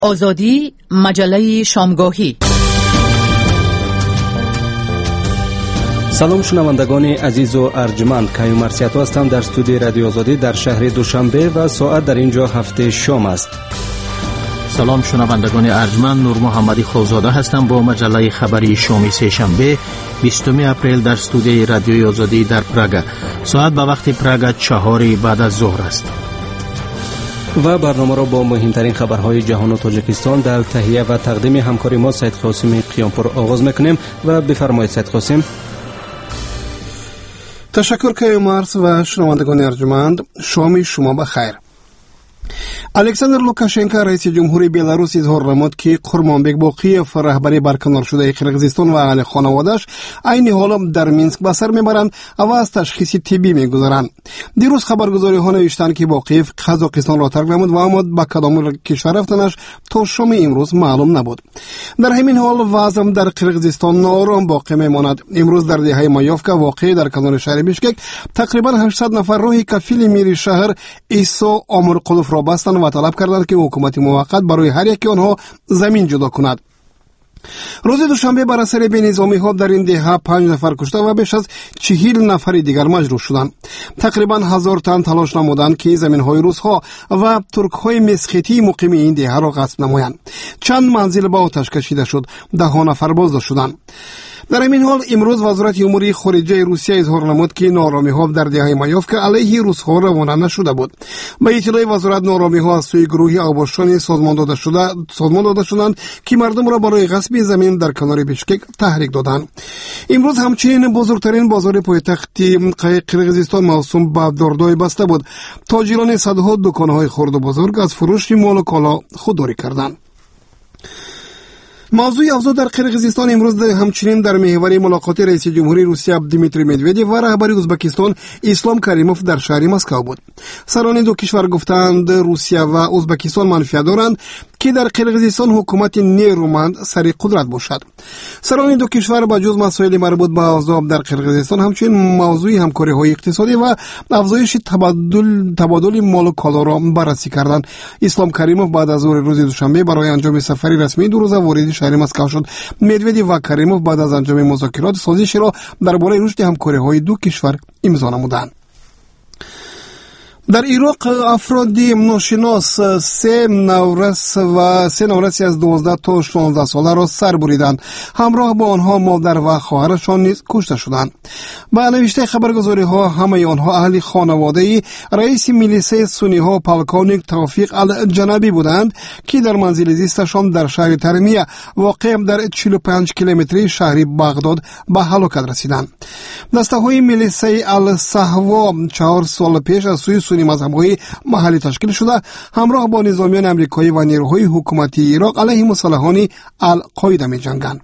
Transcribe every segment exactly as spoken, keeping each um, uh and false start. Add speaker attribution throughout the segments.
Speaker 1: آزادی، مجله شامگاهی.
Speaker 2: سلام شنوندگان عزیز و ارجمند، کیوم مرسیاتو هستم در استودیوی رادیو آزادی در شهر دوشنبه و ساعت در اینجا هفت شام است.
Speaker 3: سلام شنوندگان ارجمند، نور محمدی خوزاده هستم با مجله خبری شامی سه شنبه بیستم اپریل در استودیوی رادیو آزادی در پراگ. ساعت به وقت پراگ چهار بعد از ظهر است.
Speaker 2: و برنامه را با مهمترین خبرهای جهان و تاجیکستان در تهیه و تقدیم همکار ما سید قاسم قیامپور آغاز میکنیم و بفرمایید سید قاسم.
Speaker 4: تشکر کیوم مرس و شنوندگان ارجمند، شام شما بخیر. الکساندر لوکاشنکو رئیس جمهوری بلاروس اظهار نمود که قرمانبک باقیف رهبری برکنار شده قرقیزستان و اهل خانواده‌اش عین حال در مینسک به سر میبرند و از تشخیص طبی میگذارند. دیروز خبرگزاری‌ها نوشتند که باقیف قزاقستان را ترک نمود و اما به کدام کشور رفتنش تا شام امروز معلوم نبود. در همین حال وضع در قرقیزستان نارام باقی میماند. امروز در دهه مایوفکا واقع در کنار شهر بیشکک تقریبا هشتصد نفر راهی کفیل میری شهر ایسو آمرقلوف را بستند و طلب کردند که حکومت موقت برای هر یکی آنها زمین جدا کند. روز دوشنبه بر اثر بینظامی ها در این دهه پنج نفر کشته و بیش از چهل نفر دیگر مجروح شدند. تقریبا هزار تن تلاش نمودند که زمین های روس ها و ترک های مسخیتی مقیم این دهه را غصب نمایند. چند منزل به آتش کشیده شد، ده ها نفر بازداشت شدند. در این حال امروز وزارت امور خارجه روسیه اظهار نمود که نارامی ها در دهه مایوفکا علیه روس ها روانه نشده بود. با اطلاع وزارت نارامی ها از سوی گروهی اوباشان سازمان داده شده سازمان داده شدند که مردم را برای غصب زمین در کنار بیشکک تحریک دادند. امروز همچنین بزرگترین بازار پایتخت قرقیزستان موسوم به دردای بسته بود. تاجران صدها دکان‌های خرد و بزرگ از فروش مال و کالا خودداری کردند. موضوع اوضاع در قرقیزستان امروز همچنین در محور ملاقات رئیس جمهوری روسیه دیمیتری مدودیف و رهبر ازبکستان اسلام کریموف در شهر مسکو بود. سران دو کشور گفتند روسیه و ازبکستان منفعت دارند که در قرقیزستان حکومت نیرومند سر قدرت باشد. سران دو کشور با جز مسائل مربوط به اوضاع در قرقیزستان همچنین موضوع همکاری های اقتصادی و افزایش تبادل تبادل مال و کالا را بررسی کردند. اسلام کریموف بعد از ظهر روز دوشنبه برای انجام سفری رسمی دو روزه وارد شهر مسکو شد. مدودیف و کریموف بعد از انجام مذاکرات سازشی را درباره رشد همکاری های دو کشور امضا نمودند. در عراق افرادی ناشناس سه نورس و سه نورسی از دوازده تا شانزده ساله را سر بریدند. همراه با آنها مادر و خواهرشان نیز کشته شدند. با نوشته خبرگزاری ها همه آنها اهل خانواده رئیس میلیسه سنی ها پالکونیک توفیق الجنبی بودند که در منزل زیستشان در شهر ترمیه واقع در چهل و پنج کیلومتری شهر بغداد به هلاکت رسیدند. دسته های میلیسه الصحوا چهار سال پیش از سوی سنی مذهب‌های محلی تشکیل شده همراه با نظامیان امریکایی و نیروهای حکومتی عراق علیه مسلحان القاعده می‌جنگند.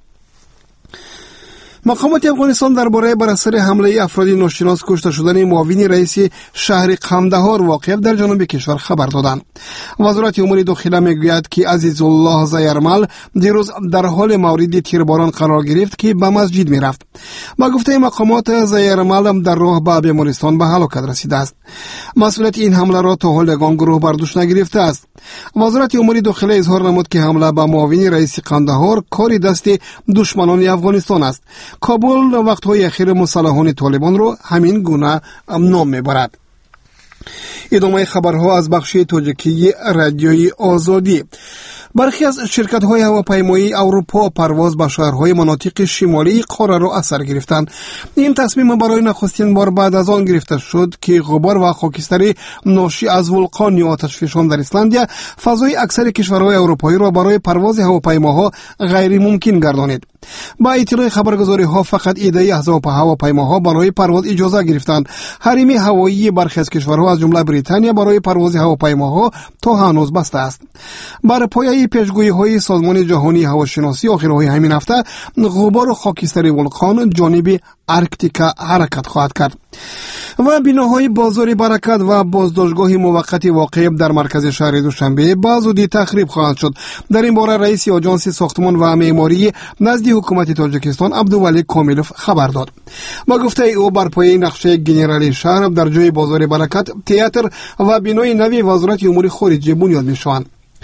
Speaker 4: مقامات افغانستان درباره بر اثر حمله افراد ناشناس کشته شدن معاون رئیس شهر قندهار واقع در جنوب کشور خبر دادند. وزارت امور داخله میگوید که عزیز الله زیرمل دیروز در حال مورد تیرباران قرار گرفت که به مسجد میرفت. با گفته مقامات زیرمل در راه به بیمارستان به هلاکت رسیده است. مسئولیت این حمله را تا حال یگان گروه بر دوش نگرفته است. وزارت امور داخله اظهار نمود که حمله به معاون رئیس قندهار کاری دست دشمنان افغانستان است. کابل وقت‌های اخیر مسلحان طالبان را همین گونه نام میبرد. ادامه خبرها از بخش تاجیکی رادیوی آزادی. برخی از شرکت‌های هواپیمایی اروپا پرواز به شهرهای مناطق شمالی قاره را اثر گرفتند. این تصمیم برای نخستین بار بعد از آن گرفته شد که غبار و خاکستری ناشی از ولکان یا آتشفشان در ایسلندیا فضای اکثر کشورهای اروپایی را برای پرواز هواپیماها غیر ممکن گردانید. با اطلاع خبرگزاری‌ها فقط ایده احزاب هواپیماها برای پرواز اجازه گرفتند. حریم هوایی برخی از کشورها از جمله بریتانیا برای پرواز هواپیماها تا هنوز بسته است. بر پایه پیشگویی‌های سازمان جهانی هواشناسی آخرهای همین هفته غبار و خاکستری ولکان جانب ارکتیکا حرکت خواهد کرد. و بناهای بازار برکت و بازداشتگاه موقتی واقع در مرکز شهر دوشنبه با زودی تخریب خواهند شد. در این باره رئیس آژانس ساختمان و معماری نزد حکومت تاجیکستان عبدالولی کامیلوف خبر داد. با گفته او بر پایه نقشه گنرالی شهر در جای بازار برکت تئاتر و بنای نوی وزارت امور خارجه بنیاد می‌شوند.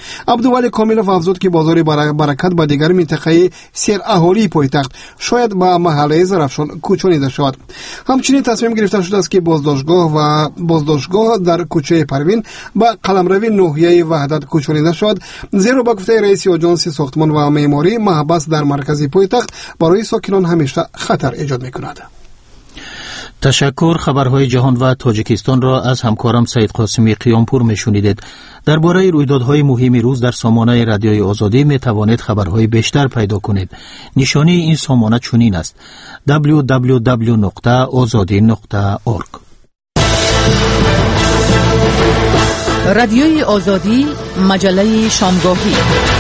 Speaker 4: عبدالولی کاملوف افزود که بازار برکت به دیگر منطقه سیر اهالی پایتخت شاید به محله زرافشان کوچانیده شود. همچنین تصمیم گرفته شده است که بازداشتگاه و بازداشتگاه در کوچه پروین به قلمروی ناحیه وحدت کوچانیده شود، زیرا با گفته رئیس آژانس ساختمان و معماری محبس در مرکز پایتخت برای ساکنان همیشه خطر ایجاد می‌کند.
Speaker 3: تشکر. خبرهای جهان و تاجیکستان را از همکارم سید قاسمی قیامپور میشنیدید. درباره رویدادهای مهم روز در سامانه رادیوی آزادی می توانید خبرهای بیشتر پیدا کنید. نشانی این سامانه چنین است: دبلیو دبلیو دبلیو نقطه آزادی نقطه اورگ.
Speaker 1: رادیوی آزادی، مجله شامگاهی.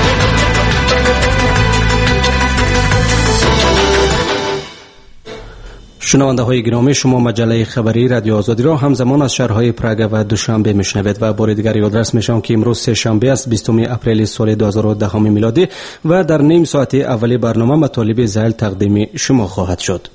Speaker 2: شنونده های گرامی، شما مجله خبری رادیو آزادی را همزمان از شهرهای پراگ و دوشنبه میشنوید و بار دیگر یادرس میشم که امروز سه شنبه است، بیستم اپریل سال دو هزار و ده میلادی و در نیم ساعت اولی برنامه مطالب ذیل تقدیم شما خواهد شد.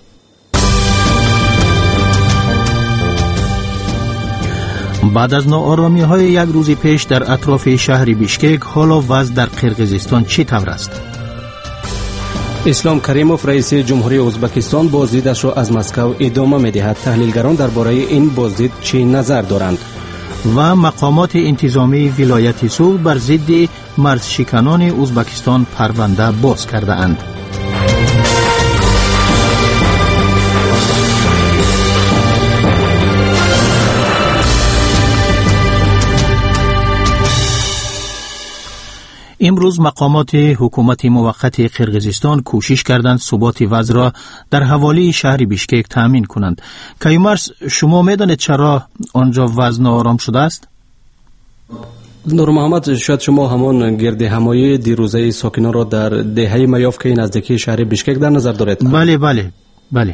Speaker 3: بعد از ناآرامی های یک روز پیش در اطراف شهر بیشکک، حالا وضع در قرقیزستان چی طور است؟
Speaker 2: اسلام کریموف رئیس جمهوری ازبکستان بازدیدش را از مسکو ادامه می‌دهد. تحلیلگران درباره این بازدید چه نظر دارند؟
Speaker 3: و مقامات انتظامی ولایت سوغد بر ضد مرزشکنان ازبکستان پرونده باز کرده اند. امروز مقامات حکومت موقت قرقیزستان کوشش کردند ثبات وضع را در حوالی شهر بیشکک تامین کنند. کیومرس، شما میدانید چرا آنجا وضع ناآرام شده است؟
Speaker 2: نور محمد، شاید شما همان گرد همایی دیروزه ساکنان را در دهه میاف که نزدیکی شهر بیشکک در نظر دارید؟
Speaker 3: بله بله بله.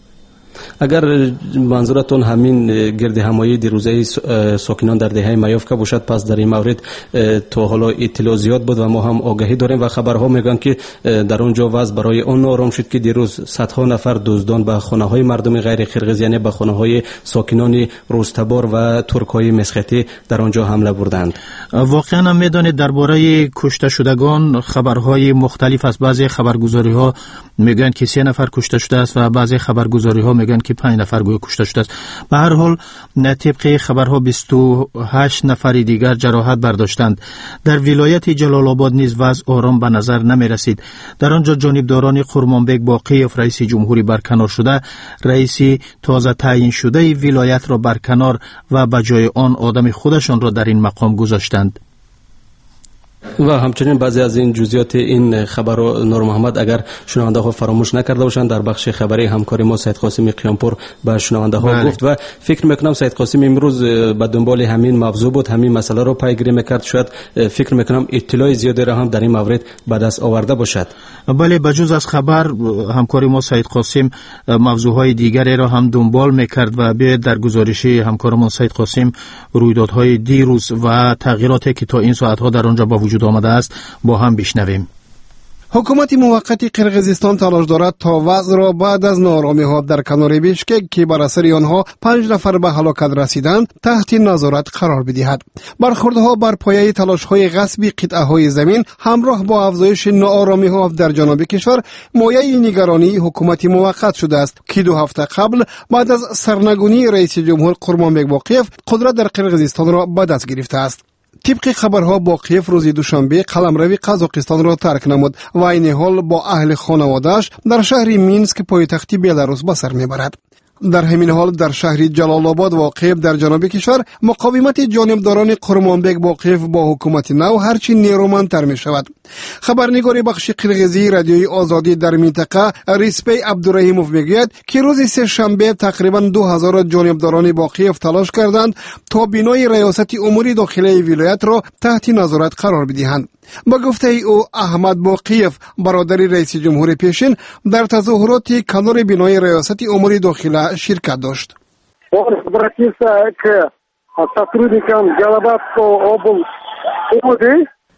Speaker 2: اگر منظورتون همین گرد همایی دیروزه ساکنان در دهه میاف که باشد، پس در این مورد تا حالا اطلاع زیاد بود و ما هم آگاهی داریم و خبرها میگن که در اونجا وضع برای آن ناآرام شد که دیروز صدها نفر دزدان به خانه های مردم غیر قرقیز، یعنی به خانه های ساکنان روستبار و ترکای مسختی در آنجا حمله بردند.
Speaker 3: واقعا هم میدانید درباره کشته شدگان خبرهای مختلف است. بعضی خبرگزاری ها میگن که سه نفر کشته شده است و بعضی خبرگزاری ها میگن که پنج نفر گویا کشته شده است. به هر حال طبق خبرها بیست و هشت نفر دیگر جراحت برداشتند. در ولایت جلال آباد نیز وضع آرام به نظر نمی رسید. در آنجا جانبداران قرمانبک باقیف رئیس جمهوری برکنار شده، رئیس تازه تعیین شده ولایت را برکنار و به جای آن آدم خودشان را در این مقام گذاشتند.
Speaker 2: و همچنین بعضی از این جزئیات این خبر رو نور محمد اگر شنونده ها فراموش نکرده باشند، در بخش خبری همکاری ما سید قاسمی قیامپور به شنونده ها بله. گفت و فکر میکنم سید قاسمی امروز به دنبال همین موضوع بود، همین مسئله رو پیگیری میکرد. شاید فکر میکنم اطلاع زیادی را هم در این مورد به دست آورده باشد.
Speaker 3: بله، بجز از خبر همکاری ما سید قاسم موضوع های دیگری را هم دنبال میکرد و به در گزارش همکارمون سید قاسم رویدادهای دیروز و تغییراتی که تا این ساعت ها در آنجا با وجود آمده است با هم بشنویم.
Speaker 4: حکومت موقت قرقیزستان تلاش دارد تا وضع را بعد از ناآرامی ها در کنار بیشکک که بر اثر آنها پنج نفر به هلاکت رسیدند تحت نظارت قرار بدهد. برخوردها بر پایه تلاش های غصب قطعه های زمین همراه با افزایش ناآرامی ها در جنوب کشور مایه نگرانی حکومت موقت شده است که دو هفته قبل بعد از سرنگونی رئیس جمهور قرمانبک باقیف قدرت در قرقیزستان را به دست گرفته است. طبق خبرها باقیف روز دوشنبه قلمروی قزاقستان را ترک نمود و این حال با اهل خانواده‌اش در شهر مینسک پایتخت بلاروس به سر میبرد. در همین حال در شهر جلال آباد واقع در جنوب کشور مقاومت جانبداران قرمانبک باقیف با حکومت نو هرچی نیرومندتر می شود. خبرنگار بخش قرقیزی رادیوی آزادی در منطقه ریسپی عبدالرحیموف میگوید که روز سه شنبه تقریبا دو هزار جانبداران باقیف تلاش کردند تا بینای ریاست امور داخلی ولایت را تحت نظارت قرار بدهند. با گفته او احمد باقیف برادر رئیس جمهور پیشین در تظاهرات کنار بینای ریاست امور داخلی شرکت داشت.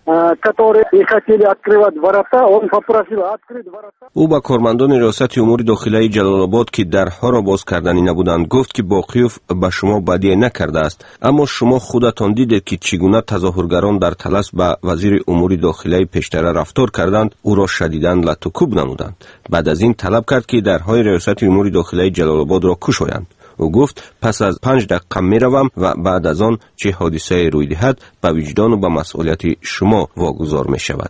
Speaker 5: которые не хотели открывать ворота, он попросил открыть ворота.
Speaker 6: او با کارمندان ریاست امور داخلی جلال آباد که درها را باز کردنی نبودند گفت که باقیوف به شما بدی نکرده است، اما شما خودتان دیدید که چگونه تظاهرگران در طلس به وزیر امور داخلی پیشتر رفتار کردند، او را شدیداً لطوکوب نمودند. بعد از این طلب کرد که درهای ریاست امور داخلی جلال آباد را گشایند. او گفت پس از پنج دقیقه می روم و بعد از آن چه حادثه روی دهد به وجدان و به مسئولیت شما واگذار می شود.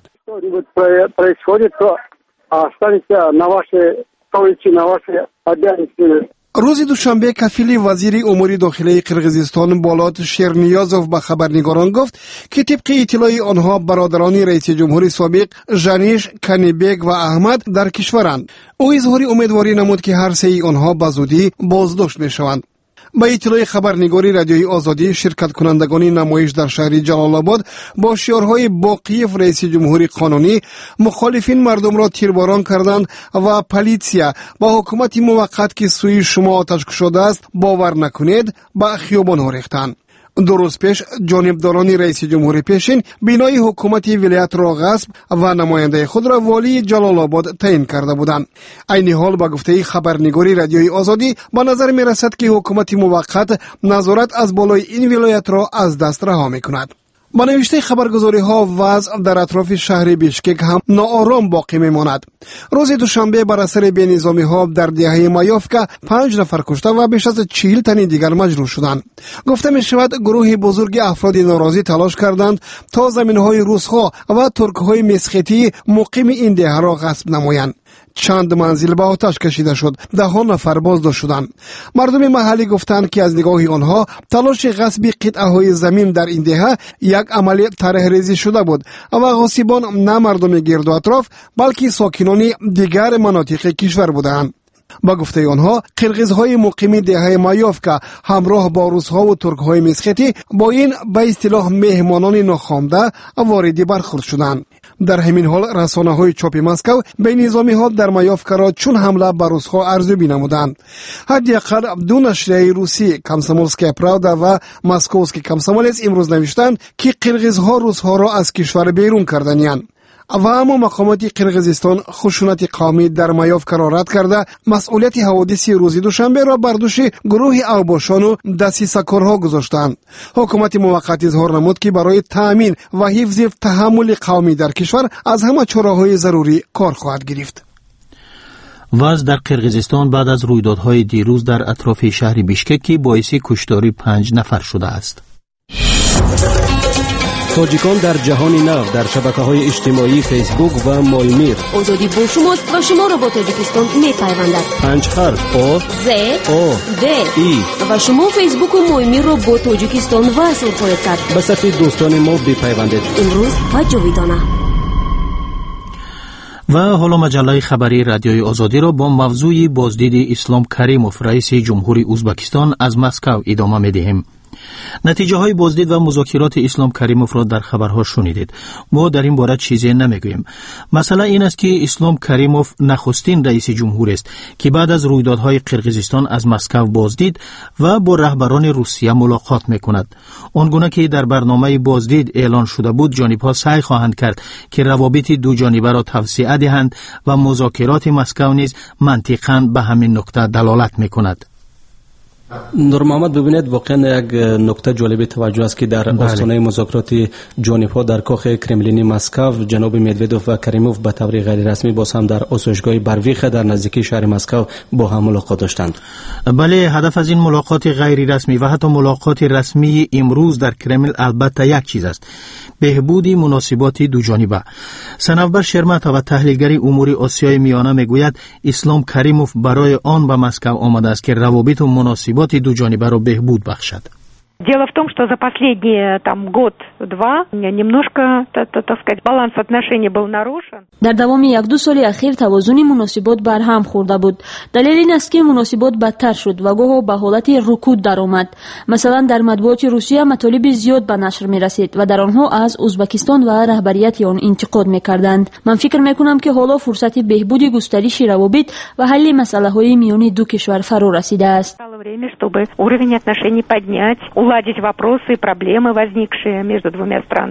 Speaker 4: روز دوشنبه کفیل وزیر امور داخلی قرقیزستان بالات شیرنیازوف به خبرنگاران گفت که طبق اطلاع آنها برادران رئیس جمهور سابق ژانیش، کنیبک و احمد در کشورند. او اظهار امیدواری نمود که هر سه آنها به زودی بازداشت میشوند. با اطلاع خبرنگاری رادیوی آزادی، شرکت کنندگان نمایش در شهر جلال آباد با شعارهای باقیف رئیس جمهوری قانونی مخالفین مردم را تیرباران کردند و پلیسیا با حکومت موقت که سوی شما آتش گشوده است باور نکنید به خیابان ها ریختند. دو روز پیش جانبداران رئیس جمهوری پیشین بینای حکومت ولایت را غصب و نماینده خود را والی جلال آباد تعیین کرده بودند. عین حال با گفته خبرنگاری رادیوی آزادی به نظر می رسد که حکومت موقت نظارت از بالای این ولایت را از دست رها می کند. با نوشته خبرگزاری ها وضع در اطراف شهر بیشکک هم ناآرام باقی میماند. روز دوشنبه بر اثر بینظامی ها در دهه مایوفکا پنج نفر کشته و بیش از چهل تن دیگر مجروح شدند. گفته می شود گروه بزرگ افراد ناراضی تلاش کردند تا زمین های روس ها و ترک های مسختی مقیم این دهه را غصب نمایند. چند منزل به آتش کشیده شد، ده ها نفر بازداشت شدند. مردم محلی گفتند که از نگاه آنها تلاش غصب قطعه های زمین در این دهه یک عمل طرح ریزی شده بود و غاصبان نه مردم گرد و اطراف بلکه ساکنان دیگر مناطق کشور بودند. با گفته آنها قرقیزهای مقیم دهه مایوفکا همراه با روسها و ترکهای مسختی با این به اصطلاح مهمانان ناخوانده واردی برخورد شدند. در همین حال رسانه های چاپ مسکو به نظامی ها در مایوفکا را چون حمله بر روسها ارزیابی نمودند. حداقل دو نشریه روسی کامسомольская правда و مسکووسکی کامسомолец امروز نوشتند که قرقیزها روسها را از کشور بیرون کردند. و اما مقامات قرقیزستان خشونت قومی در مایوفکا را رد کرده مسئولیت حوادث روز دوشنبه را بر دوش گروه اوباشان و دسیسه‌کارها گذاشتند. حکومت موقت اظهار نمود که برای تأمین و حفظ تحمل قومی در کشور از همه چاره‌های ضروری کار خواهد گرفت.
Speaker 3: وضع در قرقیزستان بعد از رویدادهای دیروز در اطراف شهر بیشکک باعث کشتاری پنج نفر شده است.
Speaker 2: تاجیکان در جهان نو در شبکه‌های اجتماعی فیسبوک و مالمیر.
Speaker 7: آزادی با شماست و شما را با تاجیکستان می‌پیوندد.
Speaker 2: پنج حرف آ
Speaker 7: ز
Speaker 2: او
Speaker 7: د
Speaker 2: ای
Speaker 7: و شما فیسبوک و مالمیر را با تاجیکستان وصل خواهید کرد.
Speaker 2: به صف دوستان ما بپیوندید.
Speaker 7: امروز و جاویدانه.
Speaker 3: و حالا مجله خبری رادیوی آزادی را با موضوع بازدید اسلام کریموف رئیس جمهوری ازبکستان از مسکو ادامه می‌دهیم. نتیجه های بازدید و مذاکرات اسلام کریموف را در خبرها شنیدید. ما در این باره چیزی نمیگوییم. مسئله این است که اسلام کریموف نخستین رئیس جمهور است که بعد از رویدادهای قرقیزستان از مسکو بازدید و با رهبران روسیه ملاقات میکند. آنگونه که در برنامه بازدید اعلان شده بود، جانب‌ها سعی خواهند کرد که روابط دو جانبه را توسعه دهند و مذاکرات مسکو نیز منطقاً به همین نکته دلالت میکند.
Speaker 2: نور محمد، ببینید واقعا یک نکته جالب توجه است که در آستانه مذاکرات جانب‌ها در کاخ کرملین مسکو جناب مدودوف و کریموف به طور غیر رسمی باز هم در آسایشگاه برویخ در نزدیکی شهر مسکو با هم ملاقات داشتند. بله،
Speaker 3: هدف از این ملاقات غیر رسمی و حتی ملاقات رسمی امروز در کرمل البته یک چیز است: بهبود مناسبات دو جانبه. سنوبر شرمت و تحلیلگر امور آسیای میانه میگوید اسلام کریموف برای آن به مسکو آمده است که روابط و مناسبات دو جانبه را بهبود بخشد.
Speaker 8: Дело в том, что за последние там год-два немножко, так сказать, баланс отношений был нарушен.
Speaker 9: در دوامی یک دو سال اخیر توازن مناسبات بر هم خورده بود. دلیل این است که مناسبات بدتر شد و گاه به حالت رکود در آمد. مثلا در مطبوعات روسیه مطالب زیاد به نشر می رسید و در آنها از ازبکستان و رهبریت آن انتقاد می کردند. من فکر می کنم که حالا فرصت بهبود گسترش روابط و حل مسئله های میان دو کشور فرا رسیده است.
Speaker 8: Время, чтобы уровень отношений поднять, уладить вопросы и проблемы, возникшие между двумя странами.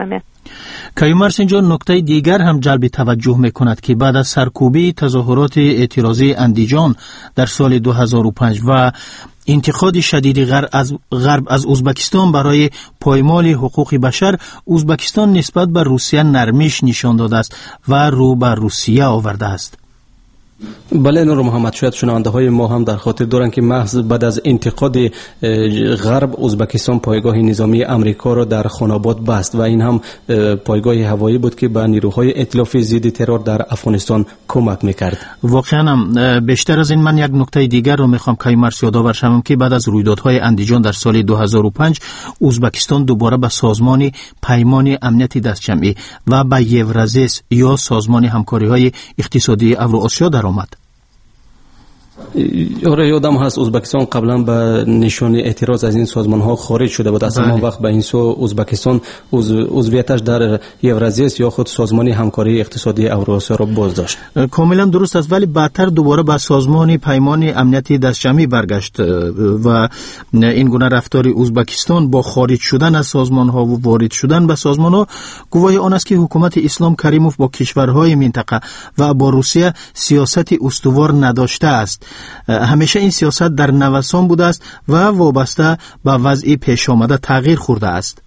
Speaker 3: کیومرث اینجا نکته دیگر هم جلب توجه میکند که بعد از سرکوبی تظاهرات اعتراضی اندیجان در سال دو هزار و پنج و انتقاد شدید غرب از غرب از ازبکستان برای پایمال حقوق بشر، ازبکستان نسبت به روسیه نرمیش نشان داده است و رو به روسیه آورده است.
Speaker 2: بله نور محمد، شاید شنونده های ما هم در خاطر دارند که محض بعد از انتقاد غرب ازبکستان پایگاه نظامی امریکا را در خاناباد بست و این هم پایگاه هوایی بود که به نیروهای ائتلاف ضد ترور در افغانستان کمک میکرد.
Speaker 3: واقعا بیشتر از این من یک نکته دیگر رو میخوام کیومرث یادآور شوم که بعد از رویدادهای اندیجان در سال دو هزار و پنج ازبکستان دوباره به سازمان پیمان امنیت دستجمعی و به یورازیس یا سازمان همکاری های اقتصادی اوراسیا در آمد.
Speaker 2: آره یادم هست ازبکستان قبلا به نشان اعتراض از این سازمان ها خارج شده بود. از همان وقت به این سو ازبکستان عضویتش در یورازیس یا خود سازمان همکاری اقتصادی اوراسیا را باز داشت.
Speaker 3: کاملا درست است، ولی بعدتر دوباره به سازمان پیمان امنیتی دستجمعی برگشت و این گونه رفتار ازبکستان با خارج شدن از سازمان ها و وارد شدن به سازمان ها گواه آن است که حکومت اسلام کریموف با کشورهای منطقه و با روسیه سیاست استوار نداشته است. همیشه این سیاست در نوسان بوده است و وابسته به وضع پیش آمده تغییر خورده است.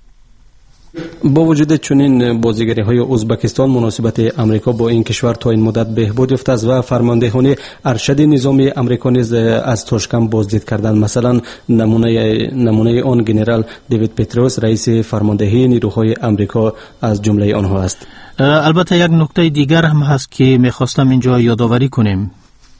Speaker 2: با وجود چنین بازیگری های ازبکستان، مناسبت امریکا با این کشور تا این مدت بهبود یافته است و فرماندهان ارشد نظامی امریکا نیز از تاشکند بازدید کردند. مثلا نمونه نمونه آن ژنرال دیوید پتروس، رئیس فرماندهی نیروهای امریکا از جمله آنها است.
Speaker 3: البته یک نکته دیگر هم هست که می‌خواستم اینجا یادآوری کنیم.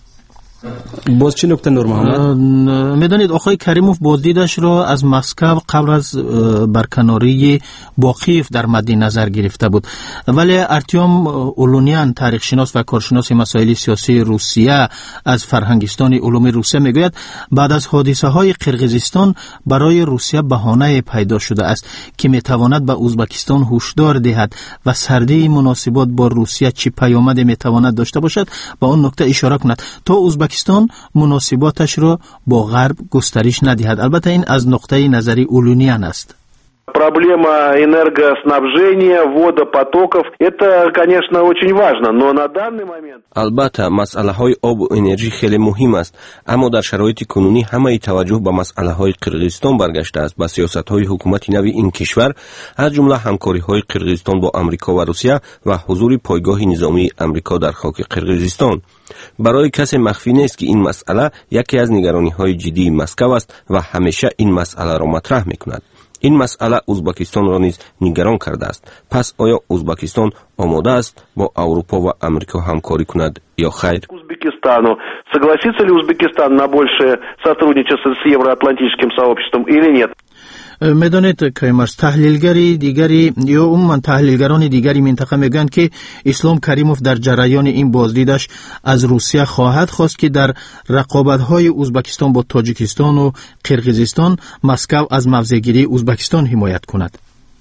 Speaker 2: باز چی نکته نور محمد؟
Speaker 3: میدانید آقای کریموف بازدیدش را از مسکو قبل از برکناری با کیف در مد نظر گرفته بود، ولی ارتیوم اولونیان تاریخ شناس و کارشناس مسائل سیاسی روسیه از فرهنگستان علوم روسیه میگوید بعد از حادثه های قرقیزستان برای روسیه بهانه پیدا شده است که میتواند به ازبکستان هشدار دهد و سردی مناسبات با روسیه چه پیامد میتواند داشته باشد به آن نکته اشاره کند تا ازبکستان مناسباتش را با غرب گسترش ندهد. البته این از نقطه نظری اولونیان است.
Speaker 10: Проблема энергоснабжения, водопотоков – это, конечно, очень важно, но на данный момент...
Speaker 6: البته مسئله های آب و انرژی خیلی مهم است، اما در شرایط کنونی همه توجه به مسئله های قرقیزستان برگشته است. با سیاست های حکومت نوی این کشور از جمله همکاری های قرقیزستان با امریکا و روسیه و حضور پایگاه نظامی امریکا در خاک قرقیزستان. برای کسی مخفی نیست که این مسئله یکی از نگرانی های جدی مسکو است و همیشه این مسئله را مطرح میکند. این مسئله ازبکستان را نیز نگران کرده است. پس آیا ازبکستان آماده است با اروپا و امریکا همکاری کند یا خیر؟
Speaker 10: Узбекистану. Согласится ли Узбекистан на большее сотрудничество с евроатлантическим сообществом или нет?
Speaker 3: میدانید که مرز تحلیلگری دیگری یا عموما تحلیلگران دیگری منطقه میگن که اسلام کریموف در جریان این بازدیدش از روسیه خواهد خواست که در رقابت‌های ازبکستان با تاجیکستان و قرقیزستان مسکو از موضع‌گیری ازبکستان حمایت کند.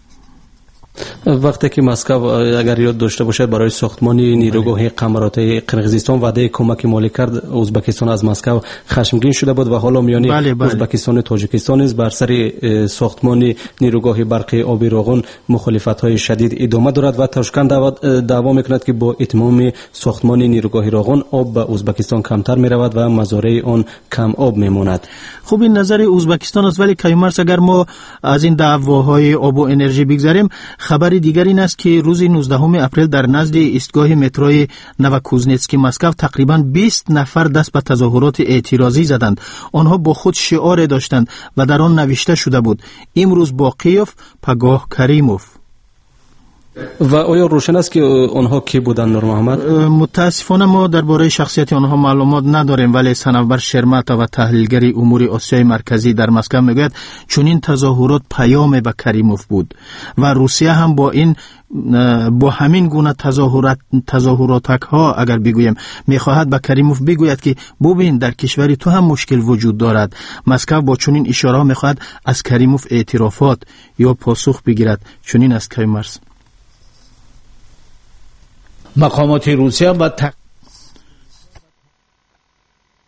Speaker 2: وقتی که مسکو اگر یاد داشته باشد برای ساختمان نیروگاه قمرات قرقیزستان وعده کمک مالی کرد، ازبکستان از مسکو خشمگین شده بود و حالا میان
Speaker 3: بله بله.
Speaker 2: ازبکستان و تاجیکستان نیز بر سر ساختمان نیروگاه برقی آبی روغن مخالفت‌های شدید ادامه دارد و تاشکند دعوا میکند که با اتمام ساختمان نیروگاه روغن آب به ازبکستان کمتر میرود و مزارع آن کم آب میماند.
Speaker 3: خوب این نظر ازبکستان است، ولی کیومرث اگر ما از این دعواهای آب و انرژی بگذریم، خبر دیگر این است که روز نوزدهم اپریل در نزد ایستگاه متروی نوکوزنتسکی مسکو تقریباً بیست نفر دست به تظاهرات اعتراضی زدند. آنها با خود شعار داشتند و در آن نوشته شده بود: امروز با کیف، پگاه کریموف.
Speaker 2: و آیا روشن است که آنها کی بودند نور محمد؟
Speaker 3: متاسفانه ما درباره شخصیت آنها معلومات نداریم، ولی سنوبر شرمتا و تحلیلگری امور آسیای مرکزی در مسکو میگوید چون این تظاهرات پیام به کریموف بود و روسیه هم با این با همین گونه تظاهرات تظاهراتک ها اگر بگویم میخواهد به کریموف بگوید که ببین در کشوری تو هم مشکل وجود دارد. مسکو با چنین اشاره میخواهد از کریموف اعترافات یا پاسخ بگیرد. چنین است کیومرث.
Speaker 11: مقامات روسیه با تق...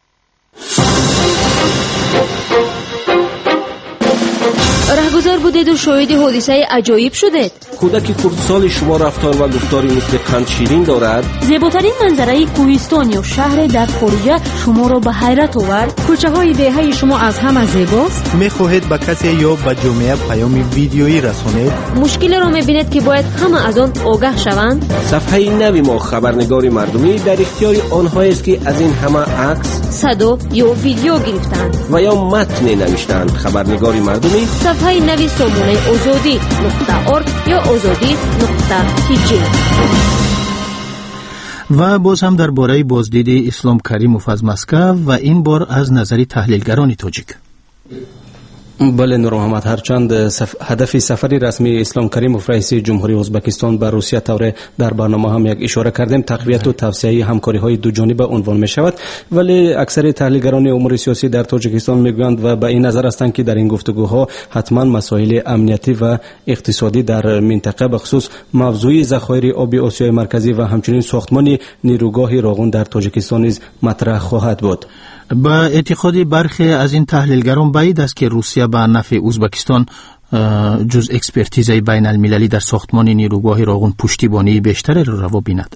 Speaker 7: رهگذر بودید و شاهد حادثه عجایب شدید.
Speaker 6: کودک خردسال شما رفتار و گفتاری مثل قند شیرین دارد.
Speaker 9: زیباترین منظره کوهستان یا شهر در خارجه شما را به حیرت آورد.
Speaker 1: کوچه های دهه شما از همه زیباست.
Speaker 12: میخواهید به کسی یا به جامعه پیام ویدیویی رسانید؟
Speaker 7: مشکلی را میبینید که باید همه از آن آگاه شوند؟
Speaker 6: صفحه نوی ما خبرنگار مردمی در اختیار آنهایی است که از این همه عکس،
Speaker 7: صدا یا ویدیو گرفتند
Speaker 6: و یا متن نوشتند. خبرنگار مردمی
Speaker 7: صفحه نوی سامانه آزادی نقطه ارگ یا آزادی نقطه تی جی.
Speaker 3: و باز هم درباره بازدید اسلام کریموف از مسکو و این بار از نظر تحلیلگران تاجیک.
Speaker 2: بله نور محمد، هرچند سف... هدف سفری رسمی اسلام کریموف رئیس جمهوری ازبکستان به روسیه طوره در برنامه هم یک اشاره کردیم، تقویت و توسعه همکاری های دو جانبه عنوان می شود، ولی اکثر تحلیلگران امور سیاسی در تاجیکستان میگویند و به این نظر هستند که در این گفتگوها حتما مسائل امنیتی و اقتصادی در منطقه به خصوص موضوع ذخایر آبی آسیای مرکزی و همچنین ساختمان نیروگاه راغون در تاجیکستان نیز مطرح خواهد بود.
Speaker 3: با اعتقاد برخی از این تحلیلگران بعید است که روسیه به نفع ازبکستان جز اکسپرتیزهای بین المللی در ساختمان نیروگاه راغون پشتیبانی بیشتر را روا بیند.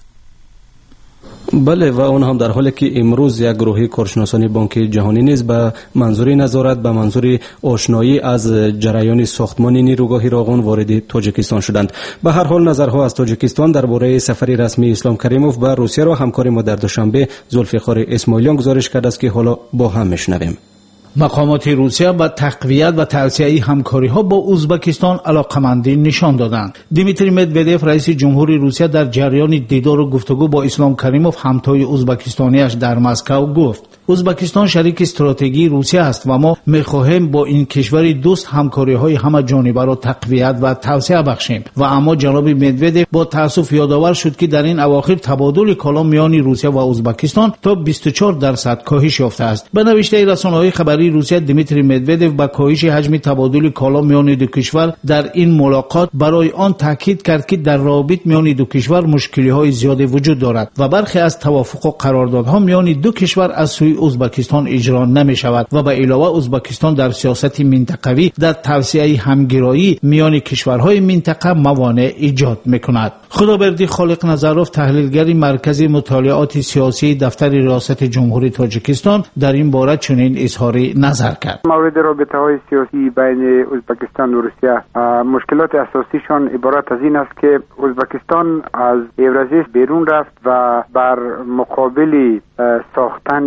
Speaker 2: بله، و اون هم در حالی که امروز یک گروه کارشناسان بانک جهانی نیز به منظور نظارت به منظور آشنایی از جریان ساختمان نیروگاه راغون وارد تاجیکستان شدند. به هر حال نظرها از تاجیکستان درباره سفر رسمی اسلام کریموف به روسیه را همکار ما در دوشنبه ذوالفقار اسماعیلیان گزارش کرده است که حالا با هم میشنویم.
Speaker 11: مقامات روسیه با تقویت و توسعه همکاری ها با ازبکستان علاقمندی نشان دادند. دیمیتری مدودف رئیس جمهوری روسیه در جریان دیدار و گفتگو با اسلام کریموف همتای ازبکستانیش در مسکو گفت: ازبکستان شریک استراتژی روسیه است و ما می‌خواهیم با این کشور دوست همکاری‌های همه جانبه را تقویت و توسعه بخشیم. و اما جناب مدودف با تأسف یادآور شد که در این اواخر تبادل کالا میان روسیه و ازبکستان تا بیست و چهار درصد کاهش یافته است. به نوشته رسانه‌های خبری روسیه، دیمیتری مدودف با کاهش حجم تبادل کالا میان دو کشور در این ملاقات برای آن تاکید کرد که در روابط میان دو کشور مشکل‌های زیادی وجود دارد و برخی از توافق و قراردادها میان دو کشور از سوی ازبکستان اجرا نمی شود و به علاوه ازبکستان در سیاست منطقوی در توسعه همگرایی میان کشورهای منطقه موانع ایجاد میکند. خدابردی خالق نظروف، تحلیلگر مرکز مطالعات سیاسی دفتر ریاست جمهوری تاجیکستان، در این باره چنین اظهار نظر کرد:
Speaker 5: مورد رابطه‌های سیاسی بین ازبکستان و روسیه مشکلات اساسیشان عبارت از این است که ازبکستان از ایورازیس بیرون رفت و بر مقابل ساختن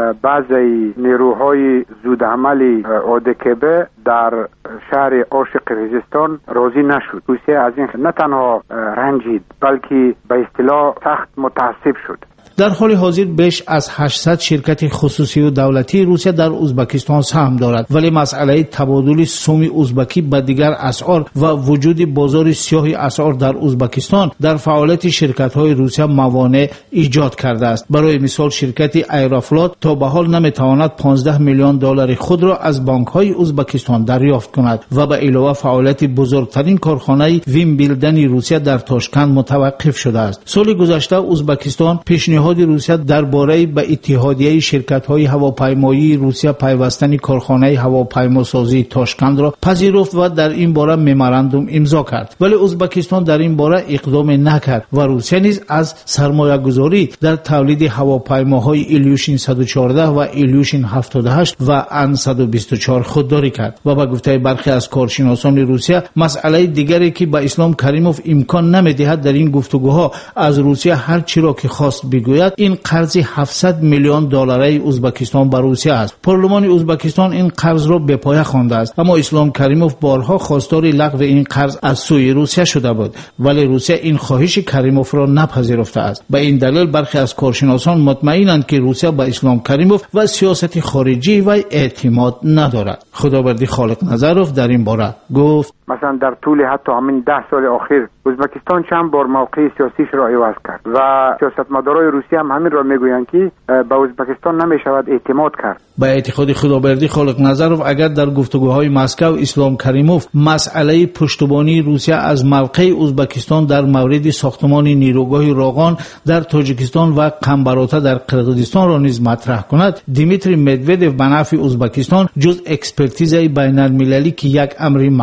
Speaker 5: بعضی نیروهای زودعمل اودکبه در شهر آش قرقیزستان راضی نشد. روسیه از این نه تنها رنجید بلکه به اصطلاح سخت متعصب شد.
Speaker 11: در حال حاضر بیش از هشتصد شرکت خصوصی و دولتی روسیه در ازبکستان سهم دارد، ولی مسئله تبادل سوم ازبکی به دیگر اسعار و وجود بازار سیاه اسعار در ازبکستان در فعالیت شرکت‌های روسیه موانع ایجاد کرده است. برای مثال شرکت ایرافلات تا به حال نمی‌تواند پانزده میلیون دلار خود را از بانک‌های ازبکستان دریافت کند و به علاوه فعالیت بزرگترین کارخانه ویم بیلدن روسیه در تاشکند متوقف شده است. سال گذشته ازبکستان پیشنهاد روسیه درباره به اتحادیه شرکت‌های هواپیمایی روسیه پیوستن کارخانه هواپیماسازی تاشکند را پذیرفت و در این باره ممورندوم امضا کرد، ولی ازبکستان در این باره اقدام نکرد و روسیه نیز از سرمایه‌گذاری در تولید هواپیماهای ایلیوشین صد و چهارده و ایلیوشین هفتاد و هشت و ان صد و بیست و چهار خودداری کرد. و به گفته برخی از کارشناسان روسیه، مسئله دیگری که به اسلام کریموف امکان نمی‌دهد در این گفتگوها از روسیه هر چی را که خواست بگوید این قرض هفتصد میلیون دلاری ازبکستان به روسیه است. پارلمان ازبکستان این قرض را به پایه خوانده است، اما اسلام کریموف بارها خواستار لغو این قرض از سوی روسیه شده بود، ولی روسیه این خواهش کریموف را نپذیرفته است. به این دلیل برخی از کارشناسان مطمئنند که روسیه به اسلام کریموف و سیاست خارجی و اعتماد ندارد. خدابردی خالق نظروف در این باره گفت:
Speaker 5: مثلا در طول حتی همین ده سال اخیر ازبکستان چند بار موقع سیاسیش را عوض کرد و سیاستمدارای روسیه هم همین را میگویند که به ازبکستان نمیشود اعتماد کرد.
Speaker 11: به اعتقاد خدابردی خالق نظروف، اگر در گفتگوهای مسکو اسلام کریموف مسئله پشتیبانی روسیه از موقع ازبکستان در مورد ساختمان نیروگاه راغون در تاجیکستان و قمبراتا در قرقیزستان را نیز مطرح کند، دیمیتری مدودف به نفع ازبکستان جز اکسپرتیزهای بین المللی که یک امر معمولی است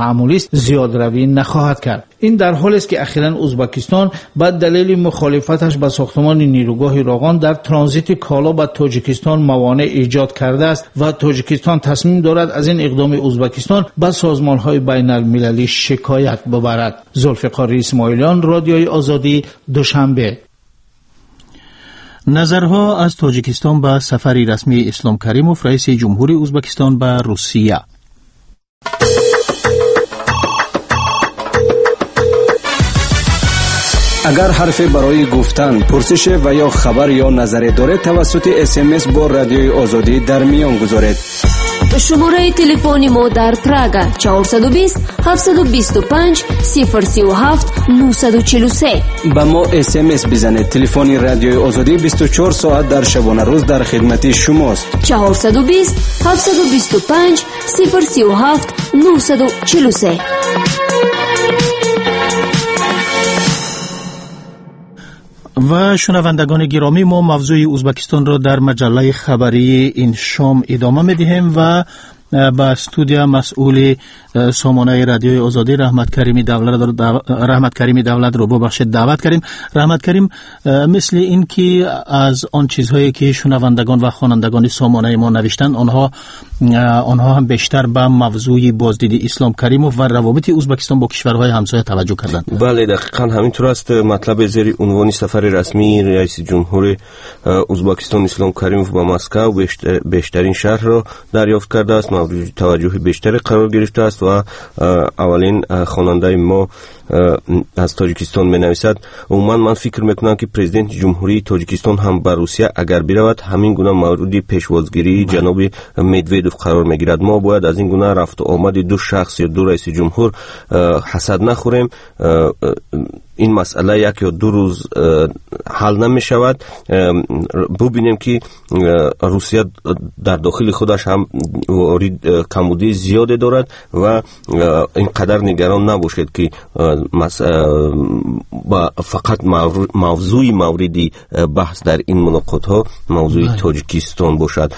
Speaker 11: زیادروی نخواهد کرد. این در حالی است که اخیراً ازبکستان به دلیل مخالفتش به ساختمان نیروگاه راغان در ترانزیت کالا به تاجیکستان موانع ایجاد کرده است و تاجیکستان تصمیم دارد از این اقدام ازبکستان به سازمان‌های بین‌المللی شکایت ببرد. ذوالفقار اسماعیلیان، رادیوی آزادی، دوشنبه.
Speaker 3: نظرها از تاجیکستان به سفر رسمی اسلام کریموف رئیس جمهوری ازبکستان به روسیه.
Speaker 2: اگر حرفی برای گفتن، پرسش و یا خبر یا نظری دارید توسط اس ام اس با رادیوی آزادی در میان گذارید.
Speaker 7: شماره تلفنی ما در پراگا چهارصد و بیست هفتصد و بیست و پنج صفر سی و هفت نهصد و چهل و سه.
Speaker 2: با ما اس ام اس بزنید. تلفن رادیوی آزادی بیست و چهار ساعت در شبانه روز در خدمت شماست.
Speaker 7: چهارصد و بیست هفتصد و بیست و پنج صفر سی و هفت نهصد و چهل و سه.
Speaker 3: و شنوندگان گرامی، ما موضوع ازبکستان را در مجله خبری این شام ادامه می‌دهیم و با استودیو مسئول سامانه رادیوی آزادی رحمت کریمی دولت رحمت کریمی دولت رو ببخشید دعوت کردیم. رحمت کریم، مثل این که از آن چیزهایی که شنوندگان و خوانندگان سامانه ما نوشتن، آنها آنها هم بیشتر به موضوع بازدید اسلام کریموف و روابط ازبکستان با کشورهای همسایه توجه کردند.
Speaker 6: بله، دقیقاً همینطور است. مطلب زیر عنوان سفر رسمی رئیس جمهور ازبکستان اسلام کریموف به مسکو بیشتر بیشترین شهر را دریافت کرده است، مورد توجه بیشتری قرار گرفته است و اولین خواننده ما از تاجیکستان می نویسد: عموما من فکر میکنم که پرزیدنت جمهوری تاجیکستان هم به روسیه اگر برود همین گونه مورد پیشوازگیری جناب مدویدوف قرار میگیرد. ما باید از این گونه رفت و آمد دو شخص یا دو رئیس جمهور حسد نخوریم. این مسئله یک یا دو روز حل نمی شود. ببینیم که روسیه در داخل خودش هم کمبودی زیاده دارد و اینقدر نگران نباشد که فقط موضوع موردی بحث در این ملاقات ها موضوع تاجیکستان باشد.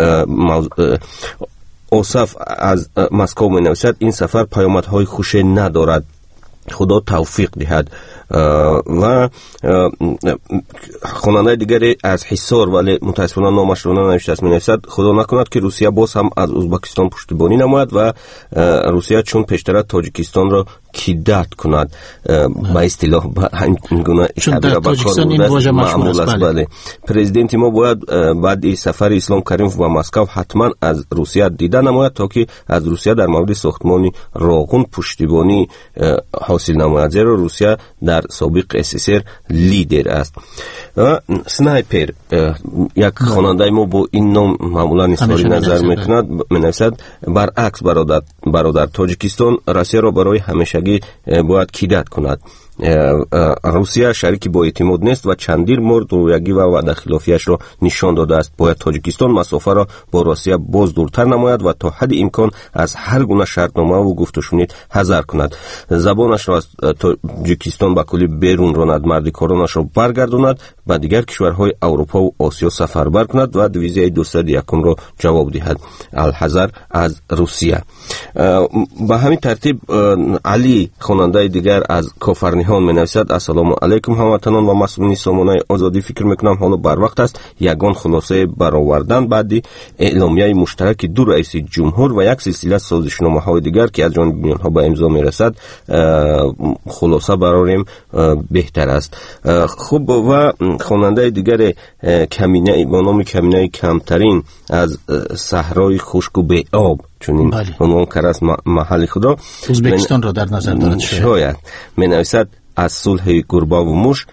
Speaker 6: اوصاف از مسکو می نویسد: این سفر پیامدهای خوشی ندارد، خدا توفیق دهد. و خواننده دیگری از حصار ولی متاسفانه نامش را ننوشته است می نویسد: خدا نکند که روسیه باز هم از ازبکستان پشتیبانی نماید و روسیه چون پیشتر تاجیکستان را کیدت کند. با اصطلاح این گونه تعبیر به کار برده معمول است. بله، پرزیدنت ما باید بعد سفر اسلام کریموف به مسکو حتما از روسیه دیده نماید تا که از روسیه در مورد ساختمان راغون پشتیبانی حاصل نماید، زیرا روسیه در سابق اس اس ار لیدر است. سنایپر، یک خواننده ما با این نام معمولا اظهار نظر میکند، می‌نویسد: برعکس برادر برادر تاجیکستان روسیه را برای همیشگی باید کیدت کند. روسیه شریکی با اعتماد نیست و چندین مورد رویگی و وعده خلافیش را نشان داده است. باید تاجیکستان مسافه را با روسیه باز دورتر نماید و تا حد امکان از هر گونه شرطنامه و گفت و شنید حذر کند. زبانش را از تاجیکستان به کلی بیرون راند، مردکارانش را برگرداند، به دیگر کشورهای اروپا و آسیا سفربر کند و دیویزه دویست و یک را جواب دهد. الحذر از روسیه. به همین ترتیب علی، خواننده دیگر از کافرنی می نویسد: السلام علیکم هموطنان و مسئولین سامانه آزادی، فکر میکنم حالا بر وقت است یگان خلاصه برآوردن بعد اعلامیه مشترک دو رئیس جمهور و یک سلسله سازشنامه های دیگر که از جانب آنها به امضا میرسد خلاصه براریم بهتر است. خوب، و خواننده دیگر کمینه با نام کمینه کمترین از صحرای خشک و بی آب، چون این عنوان کرده است محل خود را،
Speaker 3: ازبکستان را در نظر دارد.
Speaker 6: شاید می نویسد: از صلح گربه و موش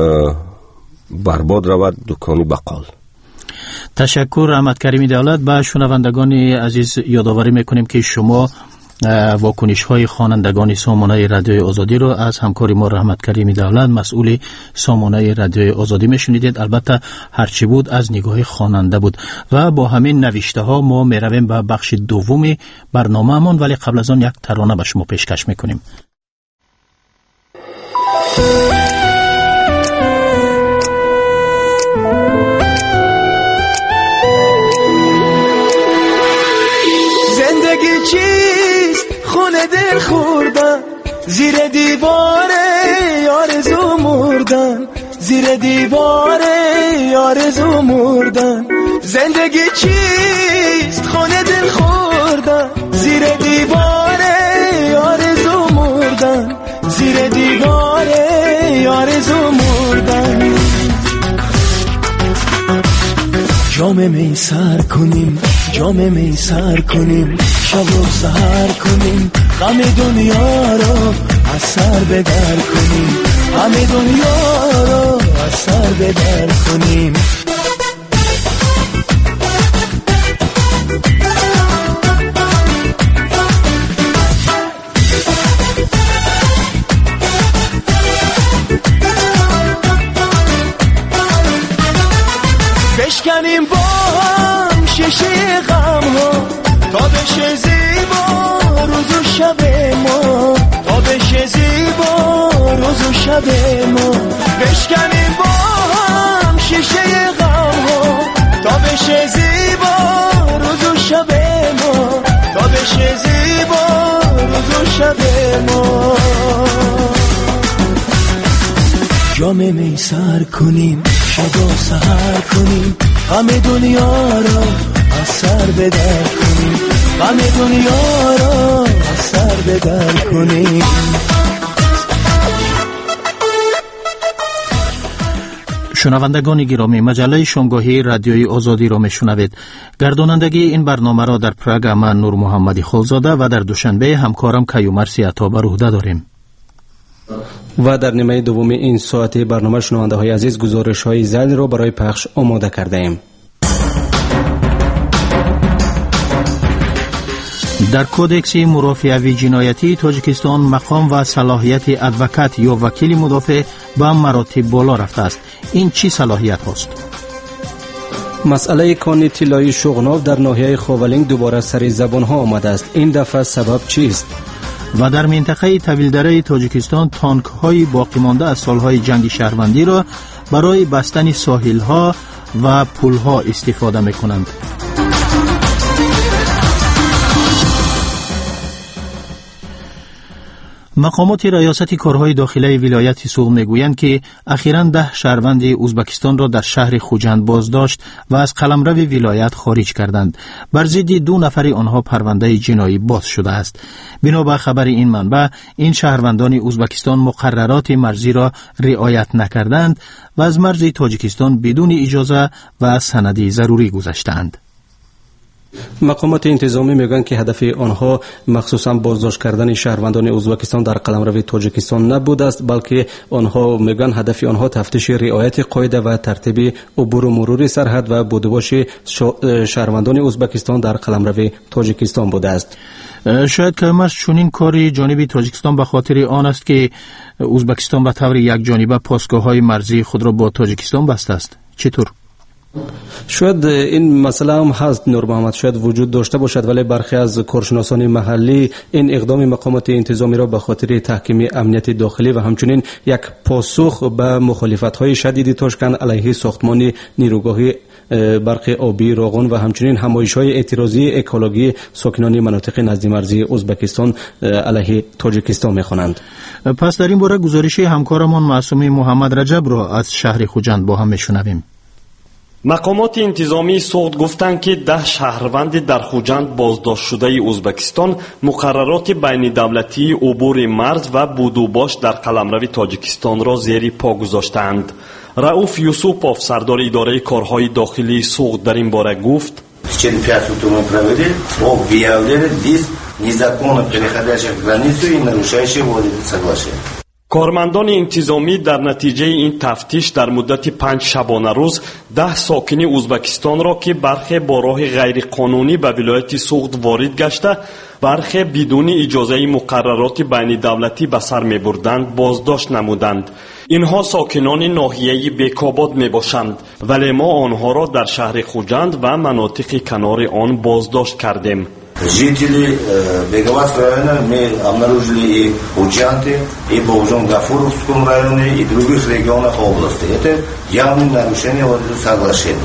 Speaker 6: برباد رود دکانی بقال.
Speaker 3: تشکر رحمت کریمی دولت. با شنوندگان عزیز یادآوری میکنیم که شما واکنش های خوانندگان سامانه رادیوی آزادی رو از همکاری ما رحمت کریمی دولت مسئول سامانه رادیوی آزادی میشنیدید. البته هرچی بود از نگاه خواننده بود و با همین نوشته ها ما میرویم به بخش دوم برنامه‌مان، ولی قبل از آن یک ترانه به شما پیشکش میکنیم.
Speaker 13: زندگی چیست؟ خونه دل دل خوردن زیر دیوار آرزو مردن زیر دیوار آرزو مردن زندگی چیست خونه دل خوردن زیر دیوار آرزو مردن زیر دیوار آرزو مردن جام می سر کنیم جام می سر کنیم شب و سحر کنیم غم دنیا رو از سر بدر کنیم همه دنیا رو از سر بدر کنیم بشکنیم با هم شیشه غم ها تا بشه زیبا روز و شب ما تا بشه زیبا روز و شب ما بشکنیم با هم شیشه غم ها تا بشه زیبا روز و شب ما تا بشه زیبا روز و شب ما جام می سر کنیم شب و سحر کنیم همه دنیا را از سر بدر کنیم همه دنیا را از سر بدر کنیم
Speaker 3: شنوندگان گرامی، مجله شامگاهی رادیوی آزادی را میشنوید. گردانندگی این برنامه را در پراگ من نور محمدی خلزاده و در دوشنبه همکارم کیومرث عطا بر عهده داریم.
Speaker 2: و در نیمه دوم این ساعت برنامه شنونده های عزیز گزارش های زیادی را برای پخش آماده کرده ایم.
Speaker 3: در کودکس مرافعه جنایتی تاجیکستان مقام و صلاحیت ادوکات یا وکیل مدافع به مراتب بالا رفته است. این چی صلاحیت هست؟
Speaker 2: مسئله کان طلایی شغناف در ناحیه خاولینگ دوباره سر زبان ها آمده است. این دفعه سبب چیست؟
Speaker 3: و در منطقه طویل‌دره تاجیکستان تانک های باقی مانده از سالهای جنگ شهروندی را برای بستن ساحل ها و پل ها استفاده می کنند. مقامات ریاست کارهای داخلی ولایت سوغد میگویند که اخیراً ده شهروند ازبکستان را در شهر خوجند بازداشت و از قلمرو ولایت خارج کردند. بر ضد دو نفر آنها پرونده جنایی باز شده است. بنا به خبر این منبع، این شهروندان ازبکستان مقررات مرزی را رعایت نکردند و از مرز تاجیکستان بدون اجازه و سند ضروری گذشتند.
Speaker 2: مقامات انتظامی میگویند که هدف آنها مخصوصا بازداشت کردن شهروندان ازبکستان در قلمرو تاجیکستان نبوده است، بلکه آنها میگویند هدف آنها تفتیش رعایت قاعده و ترتیب عبور و مرور سرحد و بودباش شهروندان ازبکستان در قلمرو تاجیکستان بوده است.
Speaker 3: شاید که مرز چنین کاری جانب تاجیکستان به خاطر آن است که ازبکستان به طور یک جانبه پاسگاه‌های مرزی خود را با تاجیکستان بسته است. چطور؟
Speaker 2: شاید این مسئله هم هست نور محمد، شاید وجود داشته باشد، ولی برخی از کارشناسان محلی این اقدام مقامات انتظامی را به خاطر تحکیم امنیت داخلی و همچنین یک پاسخ به مخالفت‌های شدید تاشکند علیه ساختمان نیروگاهی برق آبی راغون و همچنین همایش‌های اعتراضی اکولوژی ساکنان مناطق نزد مرزی ازبکستان علیه تاجیکستان می‌خوانند.
Speaker 3: پس در این باره گزارش همکارمان معصومی محمد رجب را از شهر خوجند با هم می‌شنویم.
Speaker 14: مقامات انتظامی سوغد گفتند که ده شهروند در خوجند بازداشت شده ازبکستان مقررات بین دولتی عبور مرز و بودوباش در قلمرو تاجیکستان را زیر پا گذاشتند. رؤوف یوسوپوف سردار اداره کارهای داخلی سوغد در این باره گفت:
Speaker 15: течение пять суток мы провели по выявлению здесь незаконно переходящих границу и нарушающих соглашение.
Speaker 14: کارمندان انتظامی در نتیجه این تفتیش در مدت پنج شبانه روز ده ساکن ازبکستان را که برخی با راه غیر قانونی به ولایت سوغد وارد گشته برخی بدون اجازه مقررات بین دولتی به سر می بردند بازداشت نمودند. اینها ساکنان ناحیه بیکاباد می باشند، ولی ما آنها را در شهر خوجند و مناطق کنار آن بازداشت کردیم.
Speaker 15: Жители Беговатского района мы обнаружили и Учанты, и в Баужон-Гафуровском районе, и других регионах области. Это явное нарушение вот этого соглашения.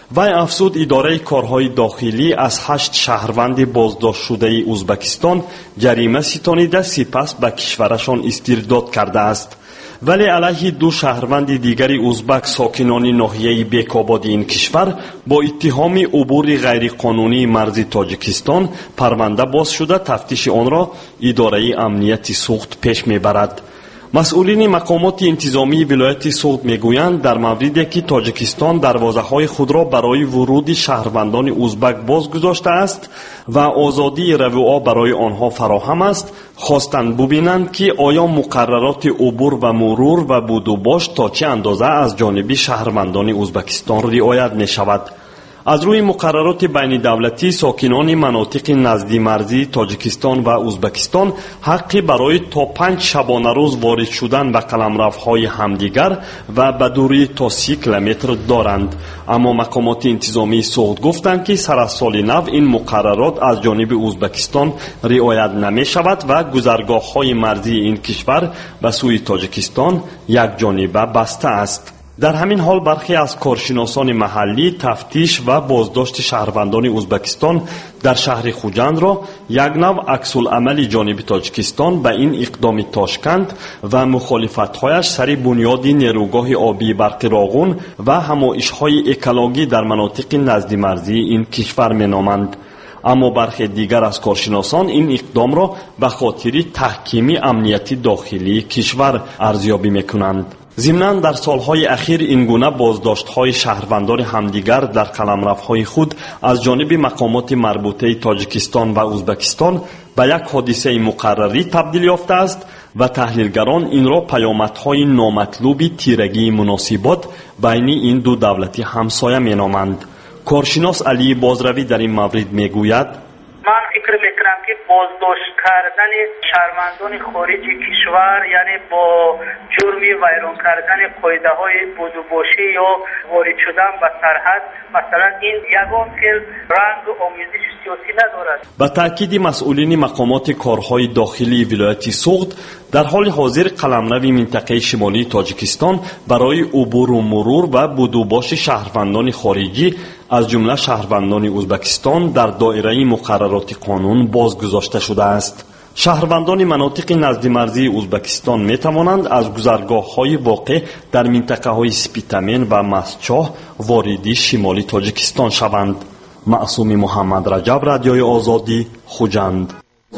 Speaker 14: وی افزود اداره کارهای داخلی از هشت شهروند بازداشت شده ازبکستان جریمه ستانیده سپس به کشورشان استرداد کرده است. ولی علیه دو شهروند دیگری ازبک ساکنان ناحیه بیک‌آباد این کشور با اتهام عبور غیرقانونی مرز تاجیکستان پرونده باز شده تفتیش آن را اداره امنیت سوخت پیش میبرد. مسئولین مقامات انتظامی ولایت سوخت میگویند در موردی که تاجیکستان دروازه‌های خود را برای ورود شهروندان ازبک باز گذاشته است و آزادی رفوع برای آنها فراهم است، خواستند ببینند که آیا مقررات عبور و مرور و بود و باش تا چه اندازه از جانب شهروندان ازبکستان رعایت می شود. از روی مقررات بین دولتی ساکنان مناطق نزدی مرزی تاجیکستان و ازبکستان حقی برای تا پنج شبانه روز وارد شدن به قلمروهای همدیگر و به دوری تا سی کیلومتر دارند. اما مقامات انتظامی سوخت گفتند که سر از سال نو این مقررات از جانب ازبکستان رعایت نمی شود و گذرگاه های مرزی این کشور به سوی تاجیکستان یک جانبه بسته است. در همین حال برخی از کارشناسان محلی تفتیش و بازداشت شهروندان ازبکستان در شهر خوجند را یک نوع عکس‌العمل جانب تاجیکستان به این اقدام تاشکند و مخالفت‌هایش سر بنیاد نیروگاه آبی برق راغون و همایش‌های اکولوژی در مناطق نزد مرزی این کشور می‌نامند. اما برخی دیگر از کارشناسان این اقدام را به خاطر تحکیم امنیتی داخلی کشور ارزیابی می‌کنند. ضمناً در سالهای اخیر این گونه بازداشت‌های شهروندان همدیگر در قلمروهای خود از جانب مقامات مربوطه تاجیکستان و ازبکستان به یک حادثه مقرری تبدیل یافته است و تحلیلگران این را پیامدهای نامطلوب تیرگی مناسبات بین این دو دولتی همسایه می‌نامند. کارشناس علی بازروی در این مورد میگوید:
Speaker 16: من فکر میکنم که بازداشت کردن شهروندان خارجی کشور یعنی با جرمی ویران کردن قاعده های بودوباشی یا وارد شدن به سرحد مثلا این یگان فعل رنگ و آمیزش سیاسی ندارد.
Speaker 14: به تاکید مسئولین مقامات کارهای داخلی ولایت سوخت در حال حاضر قلمرو منطقه شمالی تاجیکستان برای عبور و مرور و بودوباش شهروندان خارجی از جمله شهروندان ازبکستان در دایره مقررات قانون بازگذاشته شده است. شهروندان مناطق نزد مرزی ازبکستان می توانند از گذرگاه های واقع در منطقه های سپیتامین و مسچاه واردی شمالی تاجیکستان شوند. معصوم محمد رجب، رادیوی آزادی، خوجند.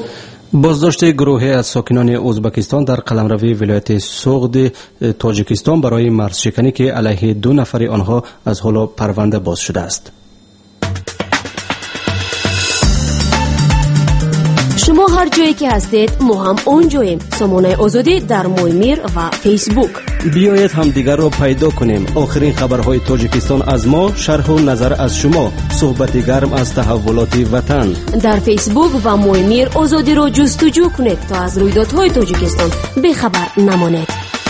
Speaker 2: بازداشت گروهی از ساکنان ازبکستان در قلمرو ولایت سوغد تاجیکستان برای مرزشکنی که علیه دو نفر آنها از حالا پرونده باز شده است.
Speaker 7: شما هر جایی که هستید ما هم اونجاییم. سامانه آزادی در مویمیر و فیسبوک.
Speaker 2: بیایید همدیگر را پیدا کنیم. آخرین خبرهای تاجیکستان از ما، شرح و نظر از شما، صحبت گرم از تحولات وطن.
Speaker 7: در فیسبوک و مویمیر آزادی را جستجو کنید تا از رویدادهای تاجیکستان بخبر نمانید.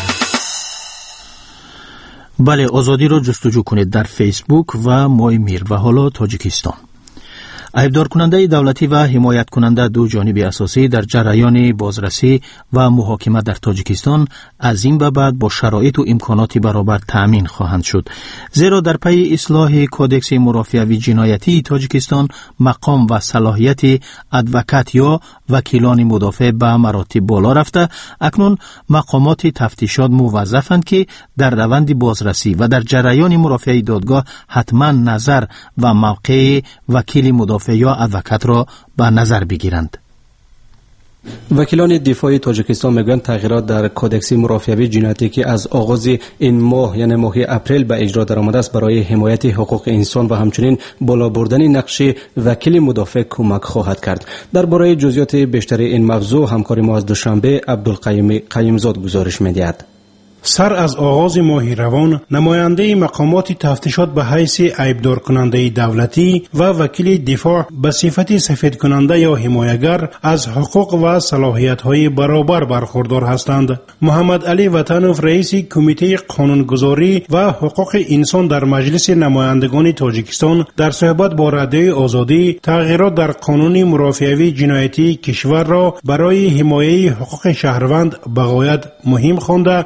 Speaker 3: بله، آزادی را جستجو کنید در فیسبوک و مویمیر. و حالا تاجیکستان. عیبدار کننده دولتی و حمایت کننده دو جانب اساسی در جریان بازرسی و محاکمه در تاجیکستان از این به بعد با شرایط و امکانات برابر تأمین خواهند شد، زیرا در پی اصلاح کودکس مرافعه‌ای جنایتی تاجیکستان مقام و صلاحیت ادوکات یا وکیلان مدافع به مراتب بالا رفته. اکنون مقامات تفتیشات موظفند که در روند بازرسی و در جریان مرافعه دادگاه حتما نظر و موقع وکیل مدافع یا ادوکات را به نظر بگیرند.
Speaker 2: وکیلان دفاعی تاجیکستان میگویند تغییرات در کودکس مرافعه‌ای جنایتی که از آغاز این ماه یعنی ماه اپریل به اجرا درآمده است برای حمایت حقوق انسان و همچنین بالا بردن نقش وکیل مدافع کمک خواهد کرد. درباره جزئیات بیشتر این موضوع همکار ما از دوشنبه عبدالقیوم قیمزاد گزارش می‌دهد.
Speaker 17: سر از آغاز ماه روان نماینده مقامات تفتیشات به حیث عیبدار کننده دولتی و وکیل دفاع به صفت سفید کننده یا حمایتگر از حقوق و صلاحیت های برابر برخوردار هستند. محمد علی وطنوف رئیس کمیته قانونگذاری و حقوق انسان در مجلس نمایندگان تاجیکستان در صحبت با رادیوی آزادی تغییرات در قانون مرافعه‌ای جنایتی کشور را برای حمایت حقوق شهروند بغایت مهم خوانده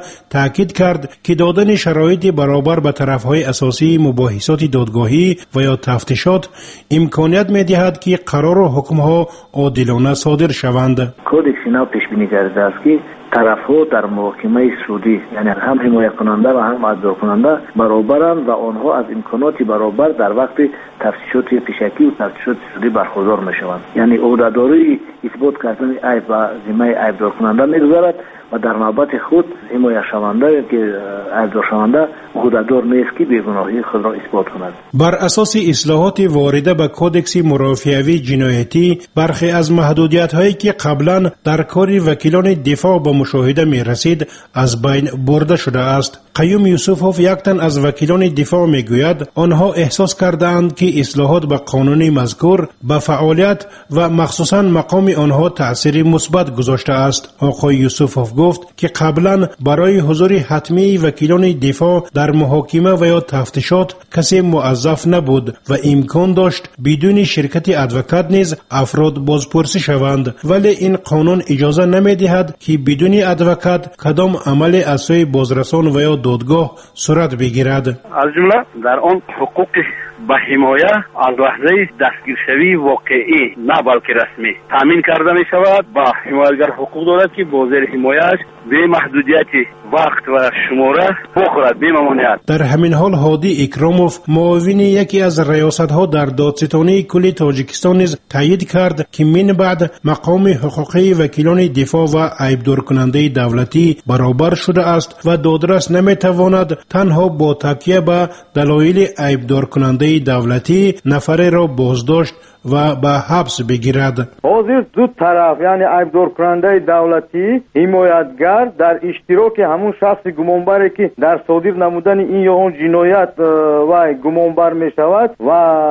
Speaker 17: تاکید کرد که دادن شرایط برابر به طرفهای اساسی مباحثات دادگاهی و یا تفتیشات امکانیت می‌دهد که قرار و حکم‌ها عادلانه صادر شوند.
Speaker 18: کودکس نو پیش بینی کرده است که طرف‌ها در محاکمه سعودی یعنی هم حمایت کننده و هم ادعا کننده برابرند و آنها از امکانات برابر در وقت تفتیشات پیشکی و تفتیشات سعودی برخوردار می‌شوند. یعنی عهده‌داری اثبات کردن عیب و ذمه عیبدار کننده می‌گذارد و در نوبت خود حمایت شونده که عیبدار شونده عهده‌دار نیست که بیگناهی خود را اثبات کند.
Speaker 17: بر اساس اصلاحات وارده به کودکس مرافعه‌ای جنایتی برخی از محدودیت‌هایی که قبلا در کار وکیلان دفاع به مشاهده می‌رسید از بین برده شده است. قیوم یوسفوف یک تن از وکیلان دفاع میگوید آنها احساس کردند که اصلاحات به قانون مذکور به فعالیت و مخصوصا مقام آنها تأثیر مثبت گذاشته است. آقای یوسفوف گفت که قبلا برای حضور حتمی وکیلان دفاع در محاکمه و یا تفتیشات کسی موظف نبود و امکان داشت بدون شرکت ادوکات نیز افراد بازپرسی شوند، ولی این قانون اجازه نمیدهد که بدون ادوکات کدام عمل از سوی بازرسان و یا دادگاه صورت بگیرد.
Speaker 10: از جمله در آن حقوق به حمایه از لحظه دستگیرشوی واقعی نه بلکه رسمی تامین کرده می شود. با حمایتگر حقوق دارد که با زیر حمایه‌اش به محدودیت وقت و شماره بخورد به ممانعت.
Speaker 17: در همین حال هادی اکراموف معاون یکی از ریاست‌ها در دادستانی کل تاجیکستان نیز تایید کرد که من بعد مقام حقوقی وکیلان دفاع و عیبدار کننده دولتی برابر شده است و دادرس نمیتواند تنها با تکیه به دلایل عیبدار کننده دولتی نفر را بازداشت و به حبس بگیرد.
Speaker 19: حاضر دو طرف یعنی عیبدار کننده دولتی حمایتگر در اشتراک همون شخص گمانبری که در صادر نمودن این یا اون جنایت و گمانبر می شود و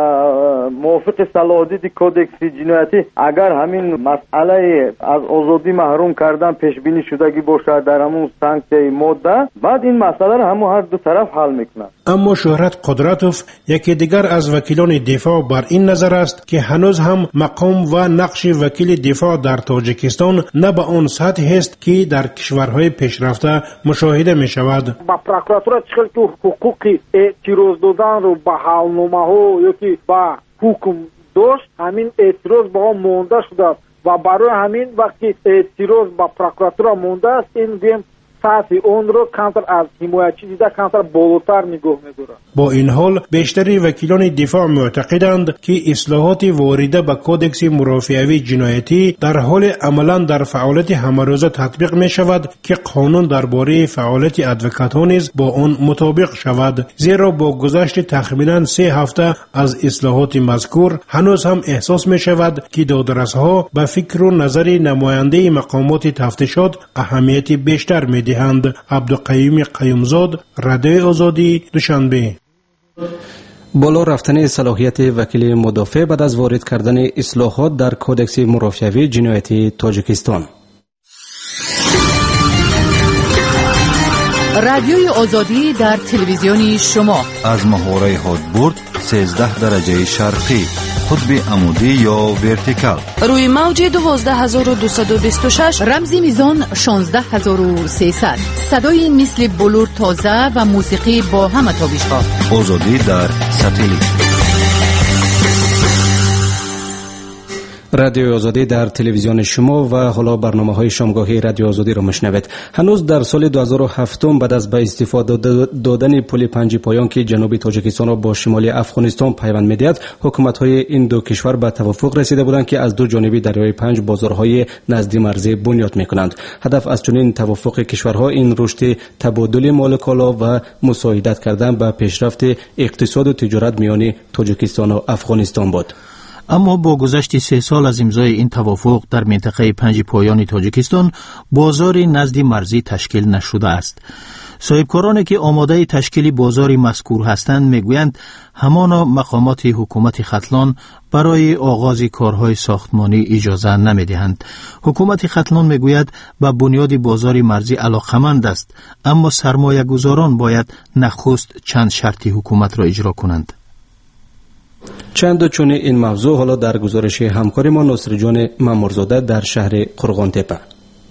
Speaker 19: موافق صلاحیت کودکس جنایتی اگر همین مسئله از آزادی محروم کردن پیش بینی شدگی باشد در همون سانکسیون ماده، بعد این مسئله را همون هر دو طرف حل میکنند.
Speaker 17: اما شهرت قدرتوف یکی دیگر از وکیلان دفاع بر این نظر است که هنوز هم مقام و نقش وکیل دفاع در تاجیکستان نه به آن سطح است که در کشورهای پیشرفته مشاهده می شود.
Speaker 20: با پروکراتور چخل تو حقوقی اعتراض دادن رو با حالنامه ها یکی با حکم داشت، همین اعتراض با هم مونده شده و برای همین وقتی اعتراض با پروکراتور مونده است این گیم سطح اون رو کمتر از حمایتچی دیده کمتر بالاتر نگاه می‌دارد.
Speaker 17: با این حال بیشتری وکیلان دفاع معتقدند که اصلاحات وارده به کودکس مرافعه‌ای جنایتی در حال عملاً در فعالیت همه‌روزه تطبیق می‌شود که قانون درباره فعالیت ادوکات‌ها نیز با آن مطابق شود، زیرا با گذشت تقریباً سه هفته از اصلاحات مذکور هنوز هم احساس می‌شود که دادرس‌ها به فکر و نظر نماینده مقامات تفتیشات اهمیت بیشتر می‌دهند. عبدالقیوم قیومزاد، رادیو آزادی، دوشنبه.
Speaker 2: بالا رفتن صلاحیت وکیل مدافع بعد از وارد کردن اصلاحات در کودکس مرافعه‌ای جنایتی تاجیکستان.
Speaker 21: رادیوی آزادی در تلویزیونی شما
Speaker 22: از محوره هادبورد سیزده درجه شرقی، قطب عمودی یا ورتیکال،
Speaker 21: روی موج دوازده هزار و دویست و بیست و شش، رمزی میزان شانزده هزار و سیصد، صدای مثل بلور تازه و موسیقی با همه تابش‌ها.
Speaker 22: آزادی در ساتلیت.
Speaker 2: رادیو آزادی در تلویزیون شما و حالا برنامه‌های شامگاهی رادیو آزادی را میشنوید. هنوز در سال دو هزار و هفت بعد از به استفاده دادن پل پنج پایان که جنوب تاجیکستان را با شمالی افغانستان پیوند می‌دهد، حکومت‌های این دو کشور به توافق رسیده بودند که از دو جانب دریای پنج بازارهای نزدی مرزی بنیاد می‌کنند. هدف از چنین توافق کشورها این رشد تبادل مال و کالا و مساعدت کردن به پیشرفت اقتصاد و تجارت میان تاجیکستان و افغانستان بود.
Speaker 3: اما با گذشت سه سال از امضای این توافق در منطقه پنج پایان تاجیکستان بازاری نزدی مرزی تشکیل نشده است. صاحبکارانی که آماده تشکیل بازاری مذکور هستند میگویند همانا مقامات حکومت ختلان برای آغاز کارهای ساختمانی اجازه نمیدهند. حکومت ختلان میگوید به بنیاد بازاری مرزی علاقمند است، اما سرمایه گذاران باید نخست چند شرط حکومت را اجرا کنند.
Speaker 2: چند چون این موضوع حالا در گزارش همکار ما نصر جان مامورزاده در شهر قرغان تپه.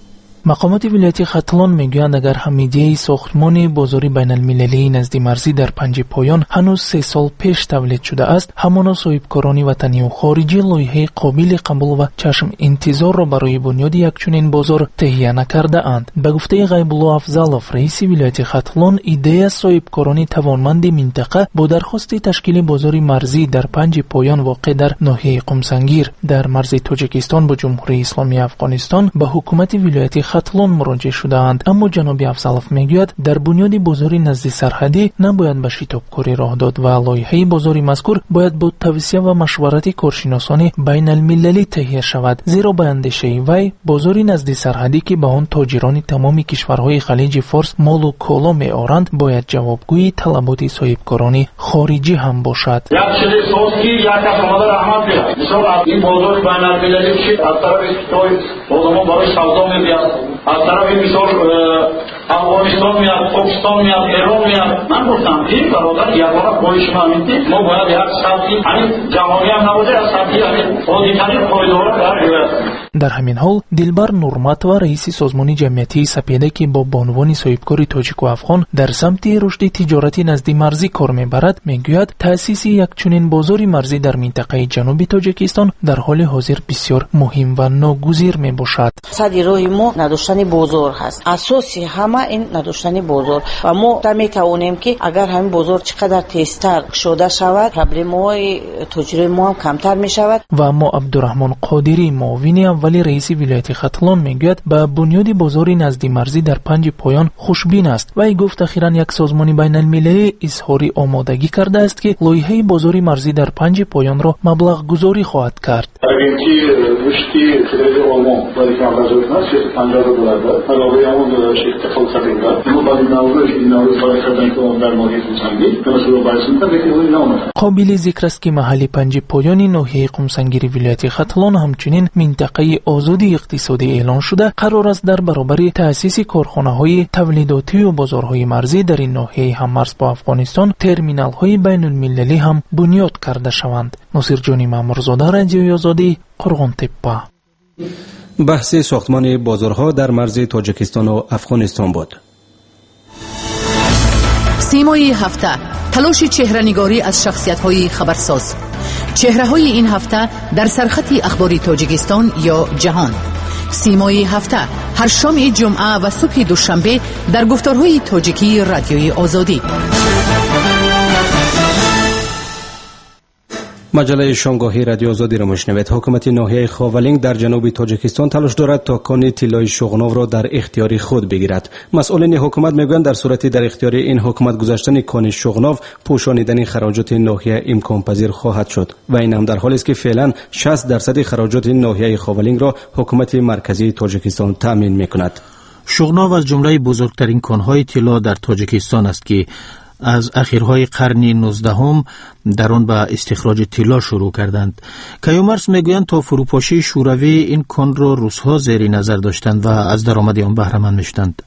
Speaker 4: مقامات ولایت ختلان میگویند اگر هم ایده ساختمان بازاری بین المللی نزدیمرزی در پنج پایان هنوز سه سال پیش تولید شده است، همانا صاحبکاران وطنی و خارجی لایحه قابل قبول و چشم انتظار را برای بنیاد یک چنین بازار تهیه نکرده اند. به گفته غیب الله افضلوف رئیس ولایت ختلان، ایده صاحبکاران توانمند منطقه با درخواست تشکیل بازاری مرزی در پنج پایان واقع در ناحیه قمسنگیر در مرز تاجیکستان با جمهوری اسلامی افغانستان به حکومت ولایت ختلان مراجعه شدهاند. اما جناب افضلوف میگوید در بنیاد بازاری نزد سرحدی نباید به شتابکاری راه داد و لایحه بازاری مذکور باید با توصیه و مشورت کارشناسان بین المللی تهیه شود، زیرا به اندیشه وی بازاری نزد سرحدی که به آن تاجران تمام کشورهای خلیج فارس مال و کالا میآورند باید جوابگوی طلبات صاحبکاران خارجی هم باشد.
Speaker 8: یک چیزی سوز کی یک کمال رحمت بیاد. مثلا این بازار بین المللی که از طرف توی بازمان برای سودا میاد، از طرف مثال افغانستان میاد، پاکستان میاد، ایران میاد. من گفتم این برادر یگانه پای شما میدید، ما باید یک سطحی همین جهانی هم نباشه، از سطحی همین خودیتنی پایدار در
Speaker 4: در همین حال دلبر نورمت و رئیس سازمان جمعیتی سپیده که با بانوان صاحبکار تاجیک و افغان در سمت رشد تجارتی نزد مرزی کار میبرد، میگوید تأسیس یک چنین بازاری مرزی در منطقه جنوب تاجیکستان در حال حاضر بسیار مهم و ناگزیر میباشد.
Speaker 23: صدی روی ما نداشتن بازار هست، اساسی همه این نداشتن بازار و ما میتوانیم که اگر همین بازار چقدر تیزتر شده شود پرابلم های تجاری ما هم کمتر میشود.
Speaker 4: و اما عبدالرحمن قادری معاون اولی رئیس ولایت ختلان میگوید به بنیاد بازاری نزدی مرزی در پنج پایان خوشبین است و ای گفت اخیراً یک سازمان بین المللی اظهار آمادگی کرده است که لایحه بازاری مرزی در پنج پایان را مبلغ گذاری خواهد کرد. قابل ذکر است که محل پنج پایان ناحیه قمسنگیر ولایت ختلان همچنین منطقه آزادی اقتصادی اعلان شده قرار است در برابر تأسیس کارخانه‌های تولیداتی و بازارهای مرزی در این ناحیه هم مرز با افغانستان ترمینال‌های بین المللی هم بنیاد کرده شوند. ناصر جانی مامورزاده، رادیوی آزادی، قرغان تپه.
Speaker 2: بحث ساختمان بازارها در مرز تاجیکستان و افغانستان بود.
Speaker 21: سیمای هفته، تلاش چهره‌نگاری از شخصیت‌های خبرساز. چهره‌های این هفته در سرخط اخباری تاجیکستان یا جهان. سیمای هفته هر شام جمعه و صبح دوشنبه در گفتارهای تاجیکی رادیوی آزادی.
Speaker 2: مجله شامگاهی رادیو آزادی را میشنوید. حکومت ناحیه خاولینگ در جنوب تاجیکستان تلاش دارد تا کان طلای شغناو را در اختیار خود بگیرد. مسئولین حکومت میگویند در صورتی در اختیار این حکومت گذاشتن کان شغناو پوشانیدن خراجات ناحیه امکان پذیر خواهد شد و این هم در حالی است که فعلا شصت درصد خراجات ناحیه خاولینگ را حکومت مرکزی تاجیکستان تامین میکند.
Speaker 3: شغناو از جمله بزرگترین کانهای طلا در تاجیکستان است که از اخیرهای قرن نوزدهم در آن به استخراج طلا شروع کردند. کیومرس میگویند تا فروپاشی شوروی این کان را روس‌ها زیر نظر داشتند و از درآمد آن بهره مند میشدند.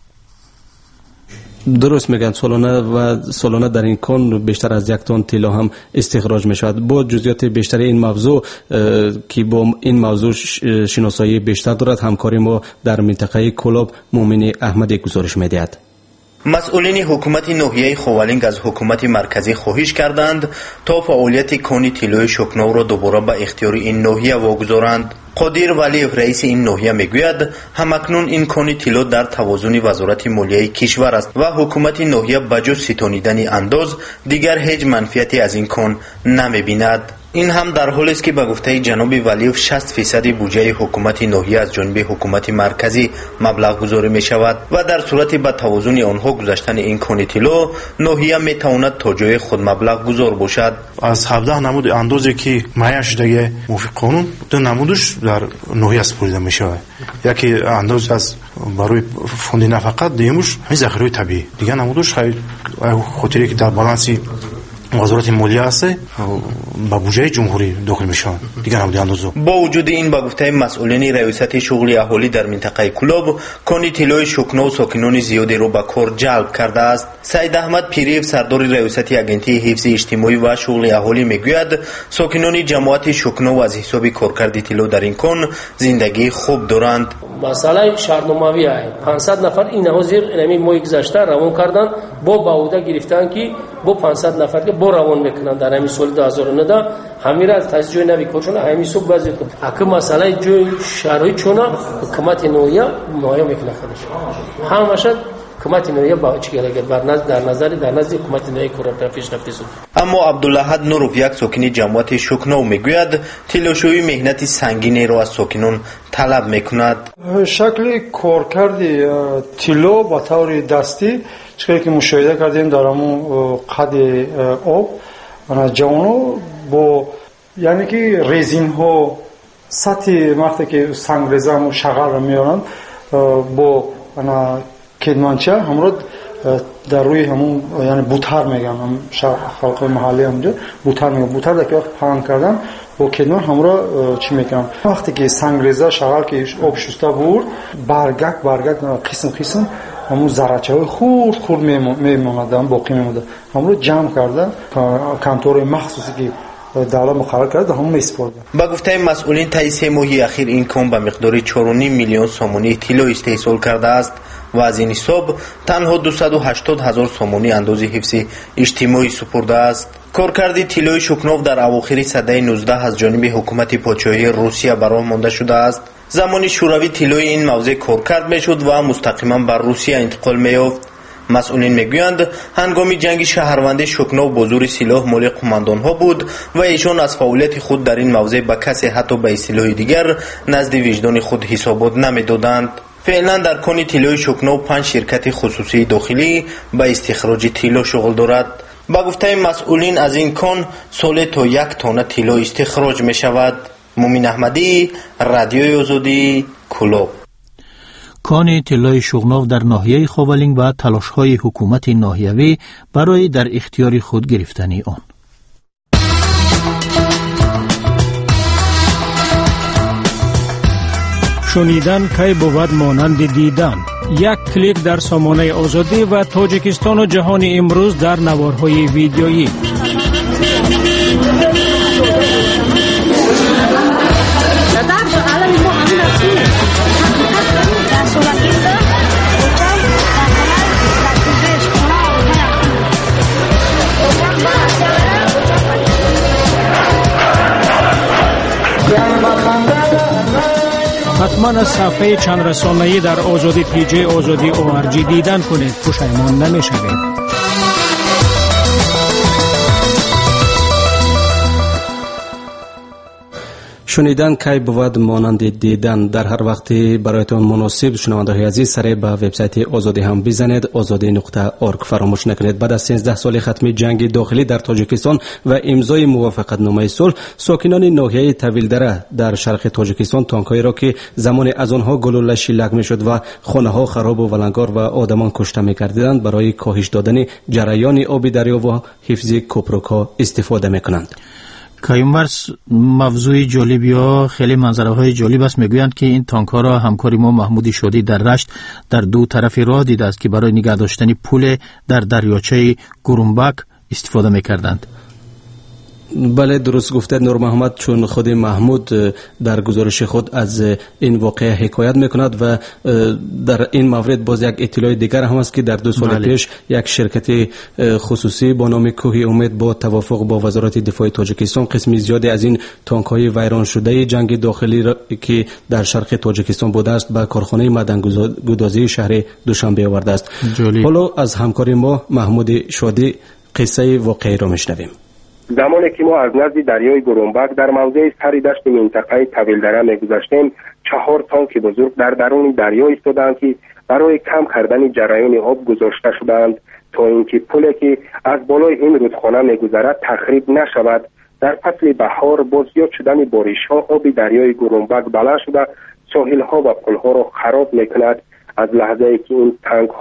Speaker 2: درست میگن. سالانه و سالانه در این کان بیشتر از یک تن طلا هم استخراج می شود. با جزئیات بیشتر این موضوع که با این موضوع شناسایی بیشتر دارد همکاری ما در منطقه کلاب مومن احمدی گزارش میدهد.
Speaker 24: مسئولین حکومت ناحیه خاولینگ از حکومت مرکزی خواهش کردند تا فعالیت کان طلای شکناو را دوباره به اختیار این ناحیه واگذارند. قادر ولیف رئیس این ناحیه میگوید همکنون این کان طلا در توازن وزارت مالیه کشور است و حکومت ناحیه بجز ستانیدن انداز دیگر هیچ منفعتی از این کان نمیبیند. این هم در حالی است که به گفته جناب ولیف شصت فیصد بودجه حکومت ناحیه از جانب حکومت مرکزی مبلغ گذاری می شود و در صورت به توازن آنها گذاشتن این کان طلا ناحیه می تواند تا جای خود مبلغ گذار باشد.
Speaker 25: از هفده نمود اندازی که معین شده موافق قانون دو نمودش در ناحیه سپرده می شود. یکی انداز از برای فوند نفقت، دیگه‌اش ذخیره طبیعی، دیگه نمودش خیلی خاطری که در بالانسی وزارت مالیه است با بودجه جمهوری داخل میشن دیگر هم اندازه.
Speaker 24: با وجود این با گفته مسئولین ریاست شغل اهالی در منطقه کلوب کانی طلای شکنو ساکنان زیادی رو به کار جلب کرده است. سید احمد پیریف سردار ریاست اگنتی حفظ اجتماعی و شغل اهالی میگوید ساکنان جماعت شکنو از حساب کارکرد طلا در این کن زندگی خوب دارند.
Speaker 1: مسئله شهرنامه‌ای است. پانصد نفر این حاضر اینمی ماه گذشته روان کردن با باوده گرفتن که با پانصد نفر که با روان میکنن در همین سال دو هزار و نود همین از تاس جوی نوی کارشون همین سوق بازی کن. اگه مسئله جوی شهری چونه حکومت نویا مایا میکنه خودش. همش حکومت نویا با چیکار اگر بر نظر در نظر در نظر حکومت نویا کار پیش رفته است.
Speaker 24: اما عبدالله نورو یک ساکن جماعت شکنو میگوید تلاشوی مهنت سنگینی را از ساکنان طلب میکند.
Speaker 5: شکل کارکرد طلا با طور دستی چیزی که مشاهده کردیم در همون قد آب جوانو با یعنی که رزین ها سطح وقتی که سنگ رزن و شغل را میارن با کدمانچه همراه در روی همون یعنی بوتر میگن هم خلق محلی همونجا بوتر میگن بوتر در که وقت پهن کردن با کدمان همراه چی میکنن وقتی که سنگ رزه شغل که آب شسته بود برگک برگک قسم قسم همون ذره‌چه های خورد خورد میموندن باقی میمونده همون رو جمع کرده کنتور مخصوصی که دولت مقرر کرده همون میسپرده.
Speaker 24: با گفته مسئولین طی سه ماه اخیر این کم به مقدار چهار و نیم میلیون سومانی طلا استحصال کرده است و از این حساب تنها دویست و هشتاد هزار سومانی اندازه حفظ اجتماعی سپرده است. کارکرد طلای شکنوف در اواخر سده نوزده از جانب حکومت پادشاهی روسیه براه مانده شده است. زمانی شوروی طلای این موضع کار کرد میشد و مستقیما بر روسیه انتقال میافت. مسئولین میگویند هنگام جنگ شهروندی شکنوف با زور سلاح مال قماندان ها بود و ایشان از فعالیت خود در این موضع به کسی حتی به سلاح دیگر نزد وجدان خود حسابات نمیدادند. فعلا در کان طلای شکنوف پنج شرکت خصوصی داخلی به استخراج طلا شغل دارد. با گفته مسئولین از این کان سال تا یک تانه طلا استخراج می شود. مومین احمدی، رادیوی آزادی، کلوب.
Speaker 3: کان طلای شغنوف در ناحیه خوالینگ و تلاش‌های حکومت ناحیوی برای در اختیار خود گرفتن آن.
Speaker 9: شنیدن کی بود مانند دیدن. یک کلیک در سامانه آزادی و تاجیکستان و جهان امروز در نوارهای ویدیویی. حتما از صفحه چند رسانه‌ای در آزادی پی جی آزادی او آر جی دیدن کنید، پشیمان نمی‌شوید.
Speaker 2: شنیدن کی بود مانند دیدن. در هر وقتی برایتان مناسب شنونده‌های عزیز سر به وبسایت آزادی هم بزنید آزادی نقطه اورگ فراموش نکنید. بعد از سیزده سال ختم جنگ داخلی در تاجیکستان و امضای موافقتنامه صلح ساکنان ناحیه طویلدره در شرق تاجیکستان تانک‌هایی را که زمان از آنها گلوله شلیک می‌شد و خانه‌ها خراب و ولنگار و آدمان کشته می‌کردند برای کاهش دادن جریان آب دریا و حفظ کوپروک‌ها استفاده می‌کنند.
Speaker 3: کایمورس موضوع جالب یا خیلی منظره های جالب است. میگویند که این تانک ها را همکاری ما محمودی شادی در رشت در دو طرف راه دیده است که برای نگه داشتن پول در دریاچه گرومبک استفاده میکردند.
Speaker 2: بله درست گفته نور محمد، چون خود محمود در گزارش خود از این واقعه حکایت میکند و در این مورد باز یک اطلاع دیگر هم است که در دو سال بله. پیش یک شرکت خصوصی با نام کوهی امید با توافق با وزارت دفاع تاجیکستان قسمی زیادی از این تانک های ویران شده جنگ داخلی را که در شرق تاجیکستان بوده است به کارخانه معدن‌گدازی شهر دوشنبه آورده است. جالی. حالا از همکار ما محمود شادی قصه واقعی را میشنویم.
Speaker 11: زمانی که ما از نزد دریای گرومبک در موضع سری دشت منطقه طویلدره میگذشتیم چهار تانک بزرگ در درون دریا ایستادند که برای کم کردن جریان آب گذاشته شدند تا اینکه پلی که از بالای این رودخانه میگذرد تخریب نشود. در فصل بهار با زیاد شدن بارش‌ها آب دریای گرومبک بالا شده ساحل‌ها و پل‌ها را خراب میکند. از لحظه‌ای که این تانک‌ها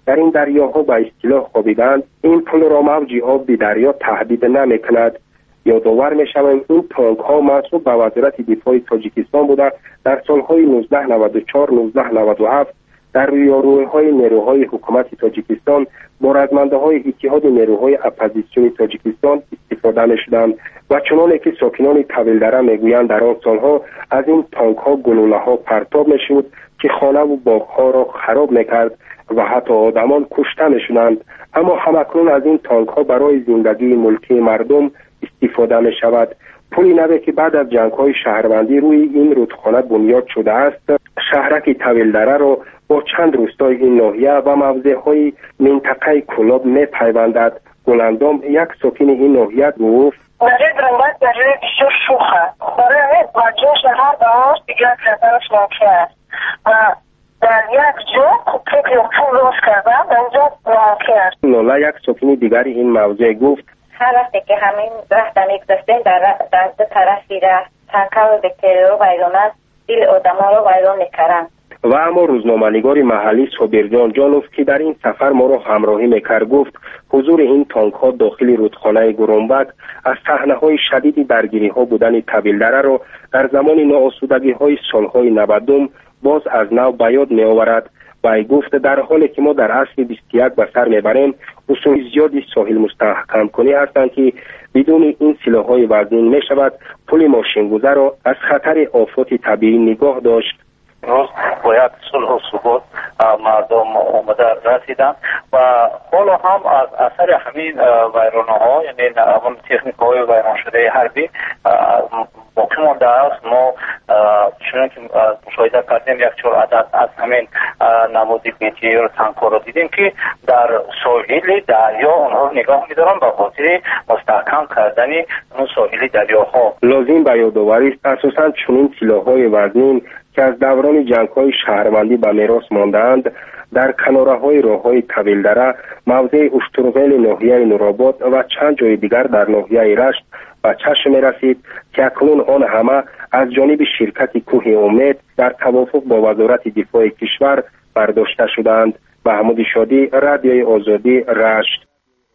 Speaker 11: در این دریاها به اصطلاح خوابیدند، این پل را موج آب به دریا تهدید نمی‌کند. یادآور می‌شویم این تانک‌ها منسوب به وزارت دفاع تاجیکستان بوده. در سال‌های نوزده نود و چهار نوزده نود و هفت در رویاروی‌های نیروهای حکومت تاجیکستان با رزمنده‌های اتحاد نیروهای اپوزیسیون تاجیکستان استفاده می‌شدند و چنانه که ساکنان طویلدره می‌گویند در آن سال‌ها از این تانک‌ها گلوله‌ها پرتاب می‌شد که خانه و باغ‌ها را خراب می‌کرد و حتی آدمان کشته می‌شدند. اما همکنون از این تانک‌ها برای زندگی ملکی مردم استفاده می‌شود. پلی نوی که بعد از جنگ‌های شهروندی روی این رودخانه بنیاد شده است، شهرک طویلدره را با چند روستای این ناحیه و موضع‌های منطقه کلاب می‌پیوندد. گلندام یک ساکن این ناحیه گفت:
Speaker 6: دریا گرانبک دریا بسیار شوخه، برای بچه شهر داشت دیگر کردنش ممکن است و در یک جا کوپیک یا پول راست کردن در اینجا ممکن است.
Speaker 11: نالا یک ساکن دیگری این موضوع گفت:
Speaker 12: هر وقتی که همین رفتن میگذاشتیم در در دو طرفی رفت تنکه و بکتری رو ویران است، دل آدم ها رو ویران میکردن.
Speaker 11: و اما روزنامه‌نگار محلی صابرجان جانوف که در این سفر ما را همراهی میکرد گفت حضور این تانک ها داخل رودخانه گرانبک از صحنه‌های شدید درگیری‌ها بودن طویلدره را در زمان ناآسودگی‌های سال‌های نود باز از نو به یاد می‌آورد. و گفت در حالی که ما در عصر بیست و یک به سر میبریم، اصول زیادی ساحل مستحکم کنی هستند که بدون این سلاح‌های وزن میشود پل ماشین‌گذر را از خطر آفات طبیعی نگاه داشت.
Speaker 13: روز با یک صلح و ثبات مردم آمده رسیدند و حالا هم از اثر همین ویرانه‌ها، یعنی همون تکنیک‌های ویران شده حربی باقی مانده است. ما چون که مشاهده کردیم یک چهار عدد از همین نمود بیتی و تانک‌ها را دیدیم که در ساحل دریا آنها نگاه می‌دارند به خاطر مستحکم کردن اون ساحل دریاها.
Speaker 11: لازم به یادآوری است اساساً چنین سلاح‌های وزنین که از دوران جنگ‌های شهروندی به میراث مانده‌اند در کناره‌های راه‌های طویلدره، موضع اشترغیل ناحیه نورآباد و چند جای دیگر در ناحیه رشت به چشم می‌رسید که اکنون آن همه از جانب شرکت کوه امید در توافق با وزارت دفاع کشور برداشته شدند. محمود شادی، رادیوی آزادی، رشت.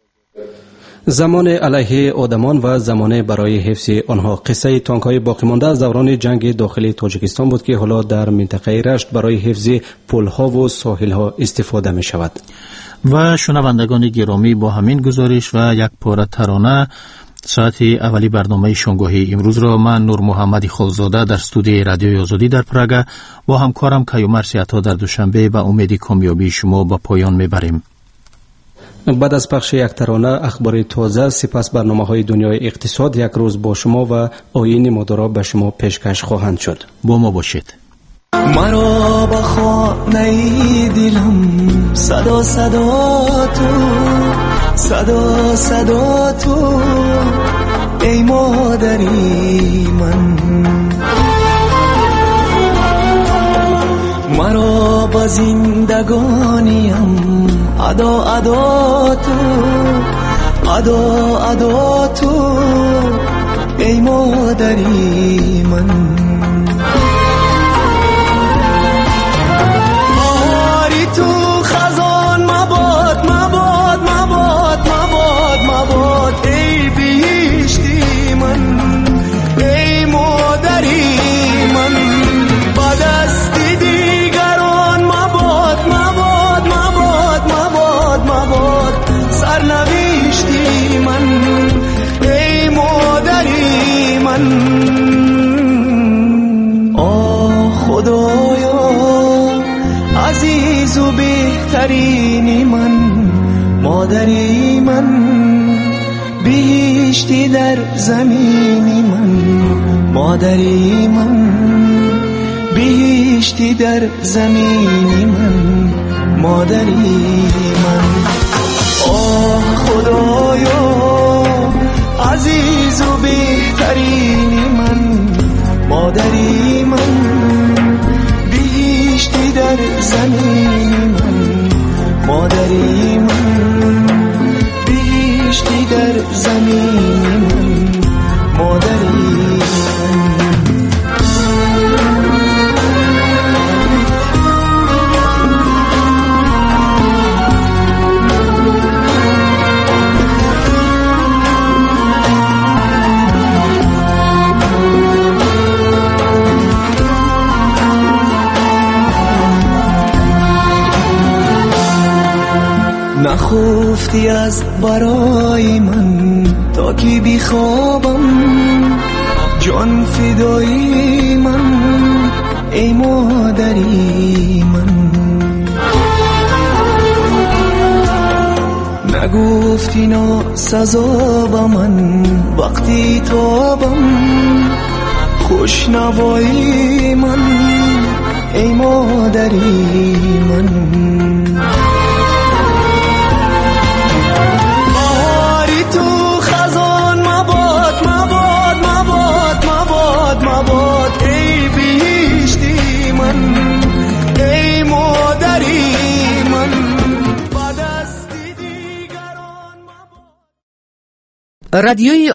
Speaker 2: زمان علیه آدمان و زمان برای حفظ آنها. قصه تانک‌های باقی مانده از دوران جنگ داخلی تاجیکستان بود که حالا در منطقه رشت برای حفظ پل‌ها و ساحل‌ها استفاده می شود.
Speaker 3: و شنوندگان گرامی، با همین گزارش و یک پاره ترانه ساعت اولی برنامه شنگاهی امروز را من نور محمدی خالزاده در استودیوی رادیوی آزادی در پراگ با همکارم کیومرث عطا در دوشنبه به امید کامیابی شما به پایان میبریم.
Speaker 2: بعد از پخش یک ترانه اخبار تازه، سپس برنامه‌های دنیای اقتصاد، یک روز با شما و آیین مدارا به شما پیشکش خواهند شد.
Speaker 3: با ما باشید.
Speaker 15: مرا به خانه دلم صدا صدا تو، صدا صدا تو ای مادری من. مرا با زندگانیم ادا ادا تو، ادا ادا تو ای مادری من. بهاری تو خزان مباد مباد مباد مباد مباد ای بهشتی من، ای مادری من. با دست دیگران مباد مباد مباد مباد مباد سرنوشتی من، ای مادری من. آه خدایا عزیز و بهترینی من، مادری من. بهشتی در زمینی من، مادری من. بهشتی در زمینی من، مادری من. آه خدایا عزیز و بهترینی من، مادری من. بهشتی در زمینی من، مادری من. بهشتی در زمینی من، مادری من. خفتی از برای من تا که بخوابم، جان فدایی من ای مادری من. نگفتی نا سزا با من وقتی تابم، خوشنوایی من ای مادری من. بهاری تو خزان مباد مباد مباد مباد مباد ای بهشتی من ای مادری من.
Speaker 21: رادیوی